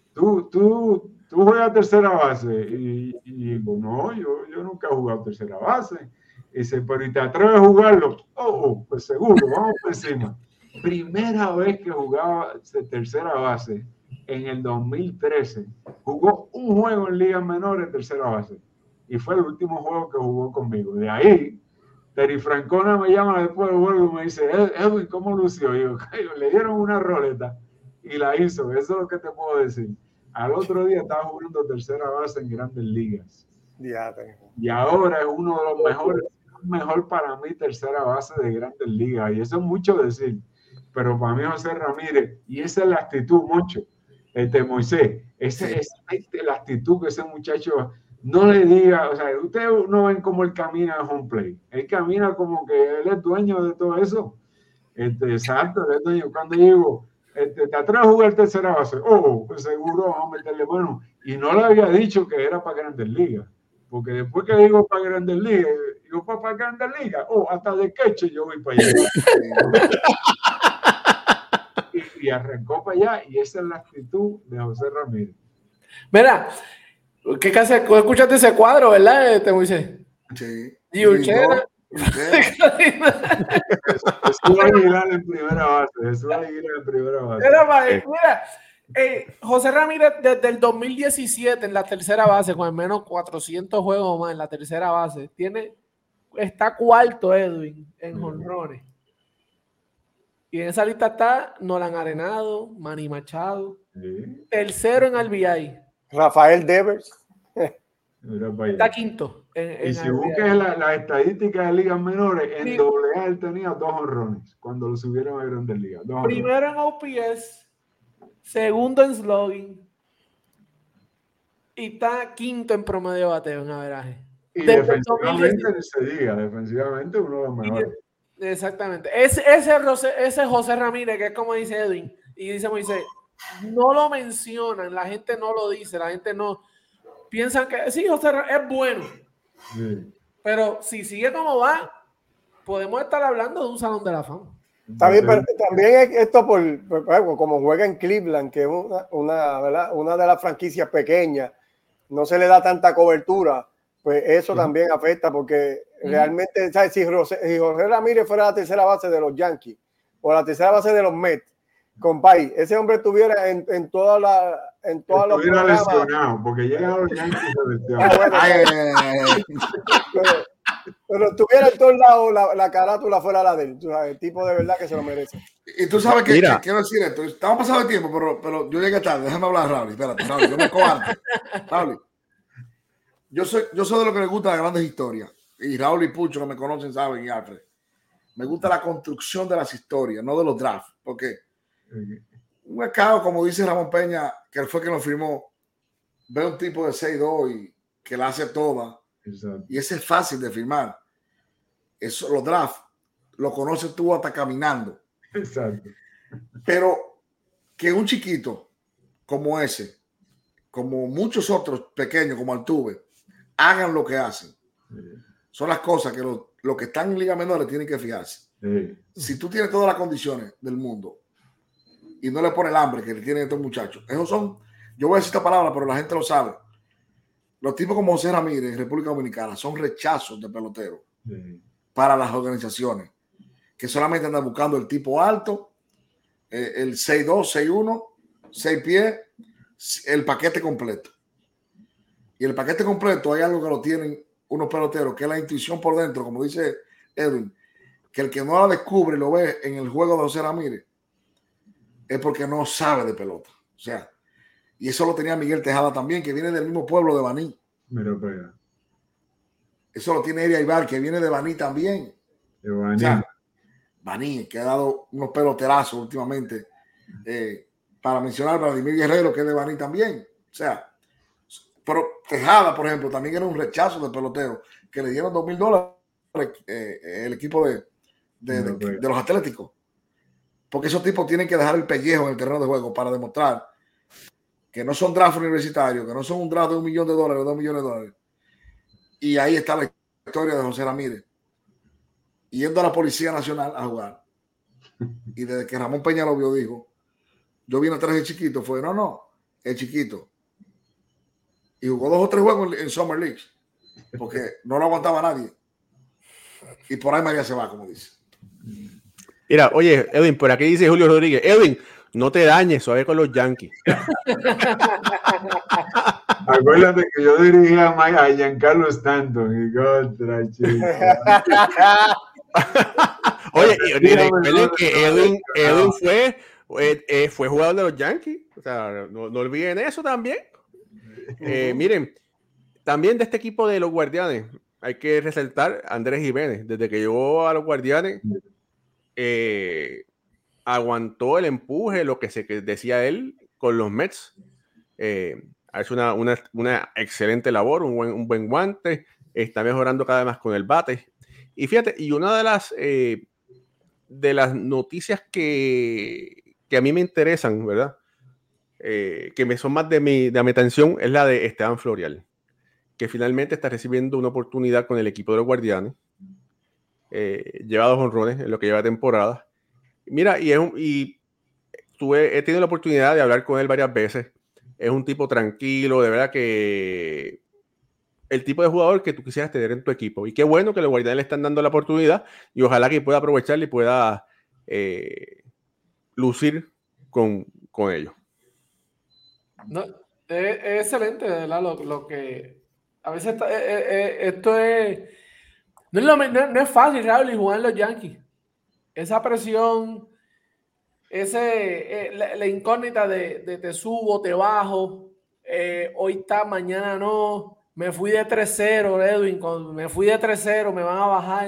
S2: ¿tú juegas tercera base? Y digo, no, yo nunca he jugado tercera base. Y dice, pero ¿y te atreves a jugarlo? Pues seguro, vamos por encima. Primera vez que jugaba tercera base, en el 2013, jugó un juego en ligas menores en tercera base. Y fue el último juego que jugó conmigo. De ahí, Terry Francona me llama después del juego y me dice, Edwin, ¿cómo lució? Y yo, le dieron una roleta y la hizo. Eso es lo que te puedo decir. Al otro día estaba jugando tercera base en Grandes Ligas. Y ahora es uno de los mejores, mejor para mí tercera base de Grandes Ligas. Y eso es mucho decir. Pero para mí José Ramírez, y esa es la actitud, Moncho, Moisés, esa es la actitud que ese muchacho no le diga, o sea, ustedes no ven cómo él camina en home play, él camina como que él es dueño de todo eso. Exacto, él es dueño. Cuando digo, ¿te atreves a jugar tercera base? Pues seguro vamos a meterle mano. Y no le había dicho que era para Grandes Ligas, porque después que digo para Grandes Ligas, digo para Grandes Ligas, hasta de queche yo voy para allá. Y arrancó para allá, y esa es la actitud de José Ramírez.
S3: Mira, ¿qué casi escuchaste ese cuadro, verdad, Moisés?
S6: Sí.
S3: Y Urshela.
S2: Jesús Aguilar en primera base.
S3: Mira, José Ramírez desde el 2017 en la tercera base, con al menos 400 juegos más en la tercera base, está cuarto, Edwin, en jonrones. Y en esa lista está Nolan Arenado, Manny Machado, tercero en RBI.
S4: Rafael Devers.
S3: Está quinto.
S2: Y si buscas las estadísticas de ligas menores, en AA él tenía 2 jonrones cuando lo subieron a Grandes Ligas.
S3: Primero en OPS, segundo en slugging y está quinto en promedio de bateo en averaje.
S2: Y defensivamente uno de los mejores.
S3: Exactamente. Ese José Ramírez, que es como dice Edwin, y dice Moisés, no lo mencionan, la gente no lo dice, la gente no piensan que sí, José es bueno. Sí. Pero si sigue como va, podemos estar hablando de un salón de la fama.
S4: También esto por como juega en Cleveland, que es una de las franquicias pequeñas, no se le da tanta cobertura, pues eso también afecta, porque realmente, ¿sabes? Si José Ramírez fuera la tercera base de los Yankees o la tercera base de los Mets, compay, ese hombre estuviera en todas las
S2: estuviera lesionado, porque llega a los Yankees
S4: pero estuviera en todos lados la carátula fuera la de él, el tipo de verdad que se lo merece.
S6: Y tú sabes que quiero decir esto, estamos pasando el tiempo, pero yo llegué tarde, déjame hablar, Raúl, espérate, Raúl, yo me cobarde. Raúl, yo soy de lo que le gusta las grandes historias, y Raúl y Pucho que me conocen saben, y Alfred, me gusta la construcción de las historias, no de los drafts, porque un mercado, como dice Ramón Peña, que fue quien lo firmó, ve un tipo de 6'2" y que la hace toda. Exacto. Y ese es fácil de firmar. Eso, los drafts, lo conoces tú hasta caminando.
S2: Exacto.
S6: Pero que un chiquito como ese, como muchos otros pequeños como Altuve, hagan lo que hacen. Son las cosas que los que están en ligas menores tienen que fijarse.
S2: Sí.
S6: Si tú tienes todas las condiciones del mundo y no le pones el hambre que le tienen estos muchachos, esos son, yo voy a decir esta palabra, pero la gente lo sabe. Los tipos como José Ramírez en República Dominicana son rechazos de peloteros para las organizaciones que solamente andan buscando el tipo alto, el 6'2", 6'1", 6 pies, el paquete completo. Y el paquete completo hay algo que lo tienen unos peloteros, que es la intuición por dentro, como dice Edwin, que el que no la descubre y lo ve en el juego de José Ramírez es porque no sabe de pelota. O sea, y eso lo tenía Miguel Tejada también, que viene del mismo pueblo de Baní.
S2: Mira, pega.
S6: Eso lo tiene Eddie Aybar, que viene de Baní también.
S2: De Baní.
S6: O sea, Baní, que ha dado unos peloterazos últimamente. Para mencionar a Vladimir Guerrero, que es de Baní también. O sea, pero Tejada, por ejemplo, también era un rechazo de pelotero, que le dieron $2,000 el equipo de los Atléticos. Porque esos tipos tienen que dejar el pellejo en el terreno de juego para demostrar que no son draft universitarios, que no son un draft de $1 millón o $2 millones. Y ahí está la historia de José Ramírez, yendo a la Policía Nacional a jugar. Y desde que Ramón Peña lo vio, dijo, yo vine atrás del chiquito. Fue, no, el chiquito. Y jugó 2 o 3 juegos en Summer League, porque no lo aguantaba nadie. Y por ahí María se va, como dice.
S1: Mira, oye, Edwin, por aquí dice Julio Rodríguez, Edwin, no te dañes, suave con los Yankees.
S2: Acuérdate que yo dirigía a Giancarlo Stanton y contra, chico.
S1: Oye, recuerden que Edwin fue jugador de los Yankees. O sea, no olviden eso también. Miren, también de este equipo de los Guardianes hay que resaltar a Andrés Jiménez. Desde que llegó a los Guardianes, aguantó el empuje, lo que decía él con los Mets. Ha hecho una excelente labor, un buen guante. Está mejorando cada vez más con el bate. Y fíjate, y una de las noticias que a mí me interesan, ¿verdad? Que me son más de mi atención, es la de Esteban Florial, que finalmente está recibiendo una oportunidad con el equipo de los Guardianes. Lleva 2 jonrones en lo que lleva de temporada. Mira, he tenido la oportunidad de hablar con él varias veces. Es un tipo tranquilo, de verdad que el tipo de jugador que tú quisieras tener en tu equipo. Y qué bueno que los Guardianes le están dando la oportunidad y ojalá que pueda aprovecharla y pueda lucir con ellos.
S3: No, es excelente, ¿verdad? Lo que a veces esto es no es fácil, Raúl, y jugar en los Yankees. Esa presión, la incógnita de te subo, te bajo, hoy está, mañana no. Me fui de 3-0, Edwin. Cuando me fui de 3-0, me van a bajar.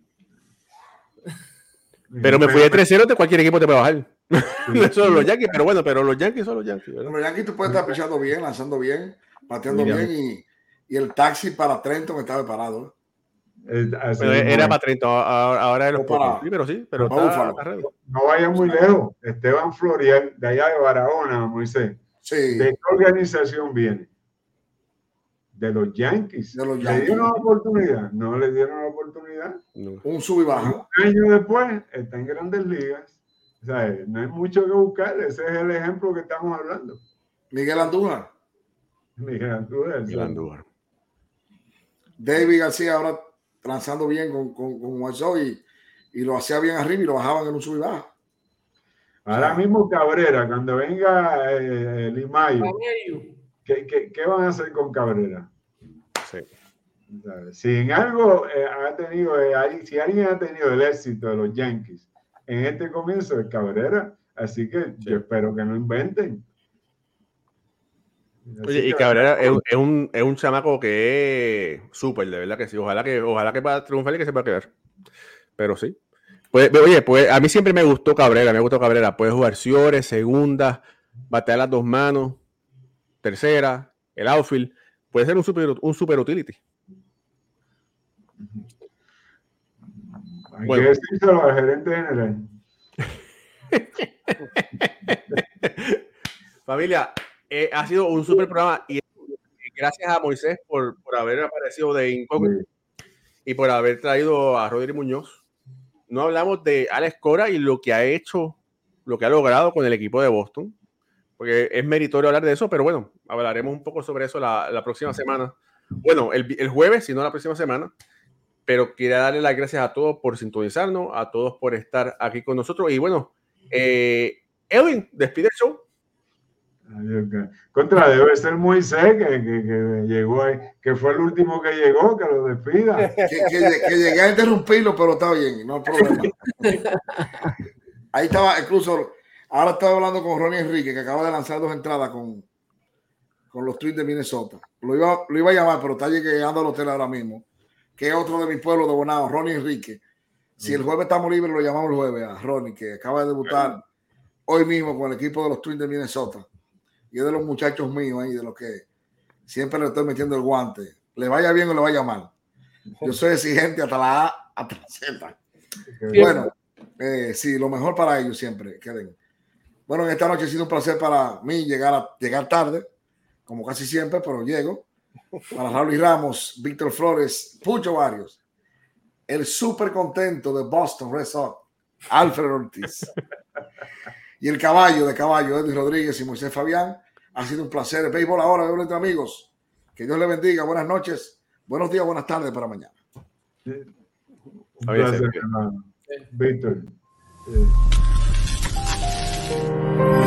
S1: Pero me fui de 3-0, de cualquier equipo te va a bajar. No solo los Yankees, pero bueno, pero los Yankees son los Yankees, ¿verdad?
S6: Los Yankees tú puedes estar pichando bien, lanzando bien, bateando bien, y el taxi para Trenton estaba parado.
S1: Era para Trenton, ahora es los pocos. Sí, pero está
S2: no vaya muy lejos. Esteban Florial, de allá de Barahona, Moisés.
S6: Sí.
S2: ¿De qué organización viene? De los Yankees. ¿Le dieron una oportunidad? No le dieron una oportunidad.
S6: No. Un sub y baja.
S2: Un año después está en Grandes Ligas. O sea, no hay mucho que buscar. Ese es el ejemplo que estamos hablando.
S6: Miguel Andújar. David García ahora lanzando bien con Guacho y lo hacía bien arriba y lo bajaban en un sub y baja.
S2: Ahora mismo Cabrera, cuando venga Limayo, ¿qué van a hacer con Cabrera?
S1: Sí.
S2: Si en algo si alguien ha tenido el éxito de los Yankees en este comienzo es Cabrera, así que yo espero que no inventen.
S1: Oye, y Cabrera es un chamaco que es súper, de verdad que sí. Ojalá que pueda triunfar y que se pueda quedar. Pero sí. Pues a mí siempre me gustó Cabrera. Puede jugar Ciores, segunda, batear las 2 manos, tercera, el outfield. Puede ser un super utility.
S2: Hay que decírselo al gerente general.
S1: Familia, ha sido un super programa y gracias a Moisés por haber aparecido de incógnito y por haber traído a Rodri Muñoz no hablamos de Alex Cora y lo que ha hecho, lo que ha logrado con el equipo de Boston, porque es meritorio hablar de eso, pero bueno, hablaremos un poco sobre eso la próxima semana. Bueno, el jueves, si no la próxima semana. Pero quería darle las gracias a todos por sintonizarnos, a todos por estar aquí con nosotros. Y bueno, Edwin, despide el show.
S2: Contra, debe ser Moisés que llegó ahí, que fue el último que llegó, que lo despida.
S6: Que llegué a interrumpirlo, pero está bien, no hay problema. Ahí estaba, incluso, ahora estaba hablando con Ronnie Enrique, que acaba de lanzar 2 entradas con los Twins de Minnesota. Lo iba a llamar, pero está llegando al hotel ahora mismo, que es otro de mi pueblo de Bonao, Ronnie Enrique. Si el jueves estamos libres, lo llamamos el jueves a Ronnie, que acaba de debutar hoy mismo con el equipo de los Twins de Minnesota. Y es de los muchachos míos ahí, de los que siempre le estoy metiendo el guante. Le vaya bien o le vaya mal. Yo soy exigente hasta la A, hasta la Z. Bueno, sí, lo mejor para ellos siempre. Bueno, en esta noche ha sido un placer para mí llegar tarde, como casi siempre, pero llego. Para Raúl y Ramos, Víctor Flores, Pucho Barrios, el súper contento de Boston Red Sox, Alfred Ortiz, y el caballo, Edwin Rodríguez y Moisés Fabián. Ha sido un placer. El béisbol ahora, entre amigos. Que Dios les bendiga. Buenas noches, buenos días, buenas tardes para mañana.
S2: Un placer, hermano. Víctor.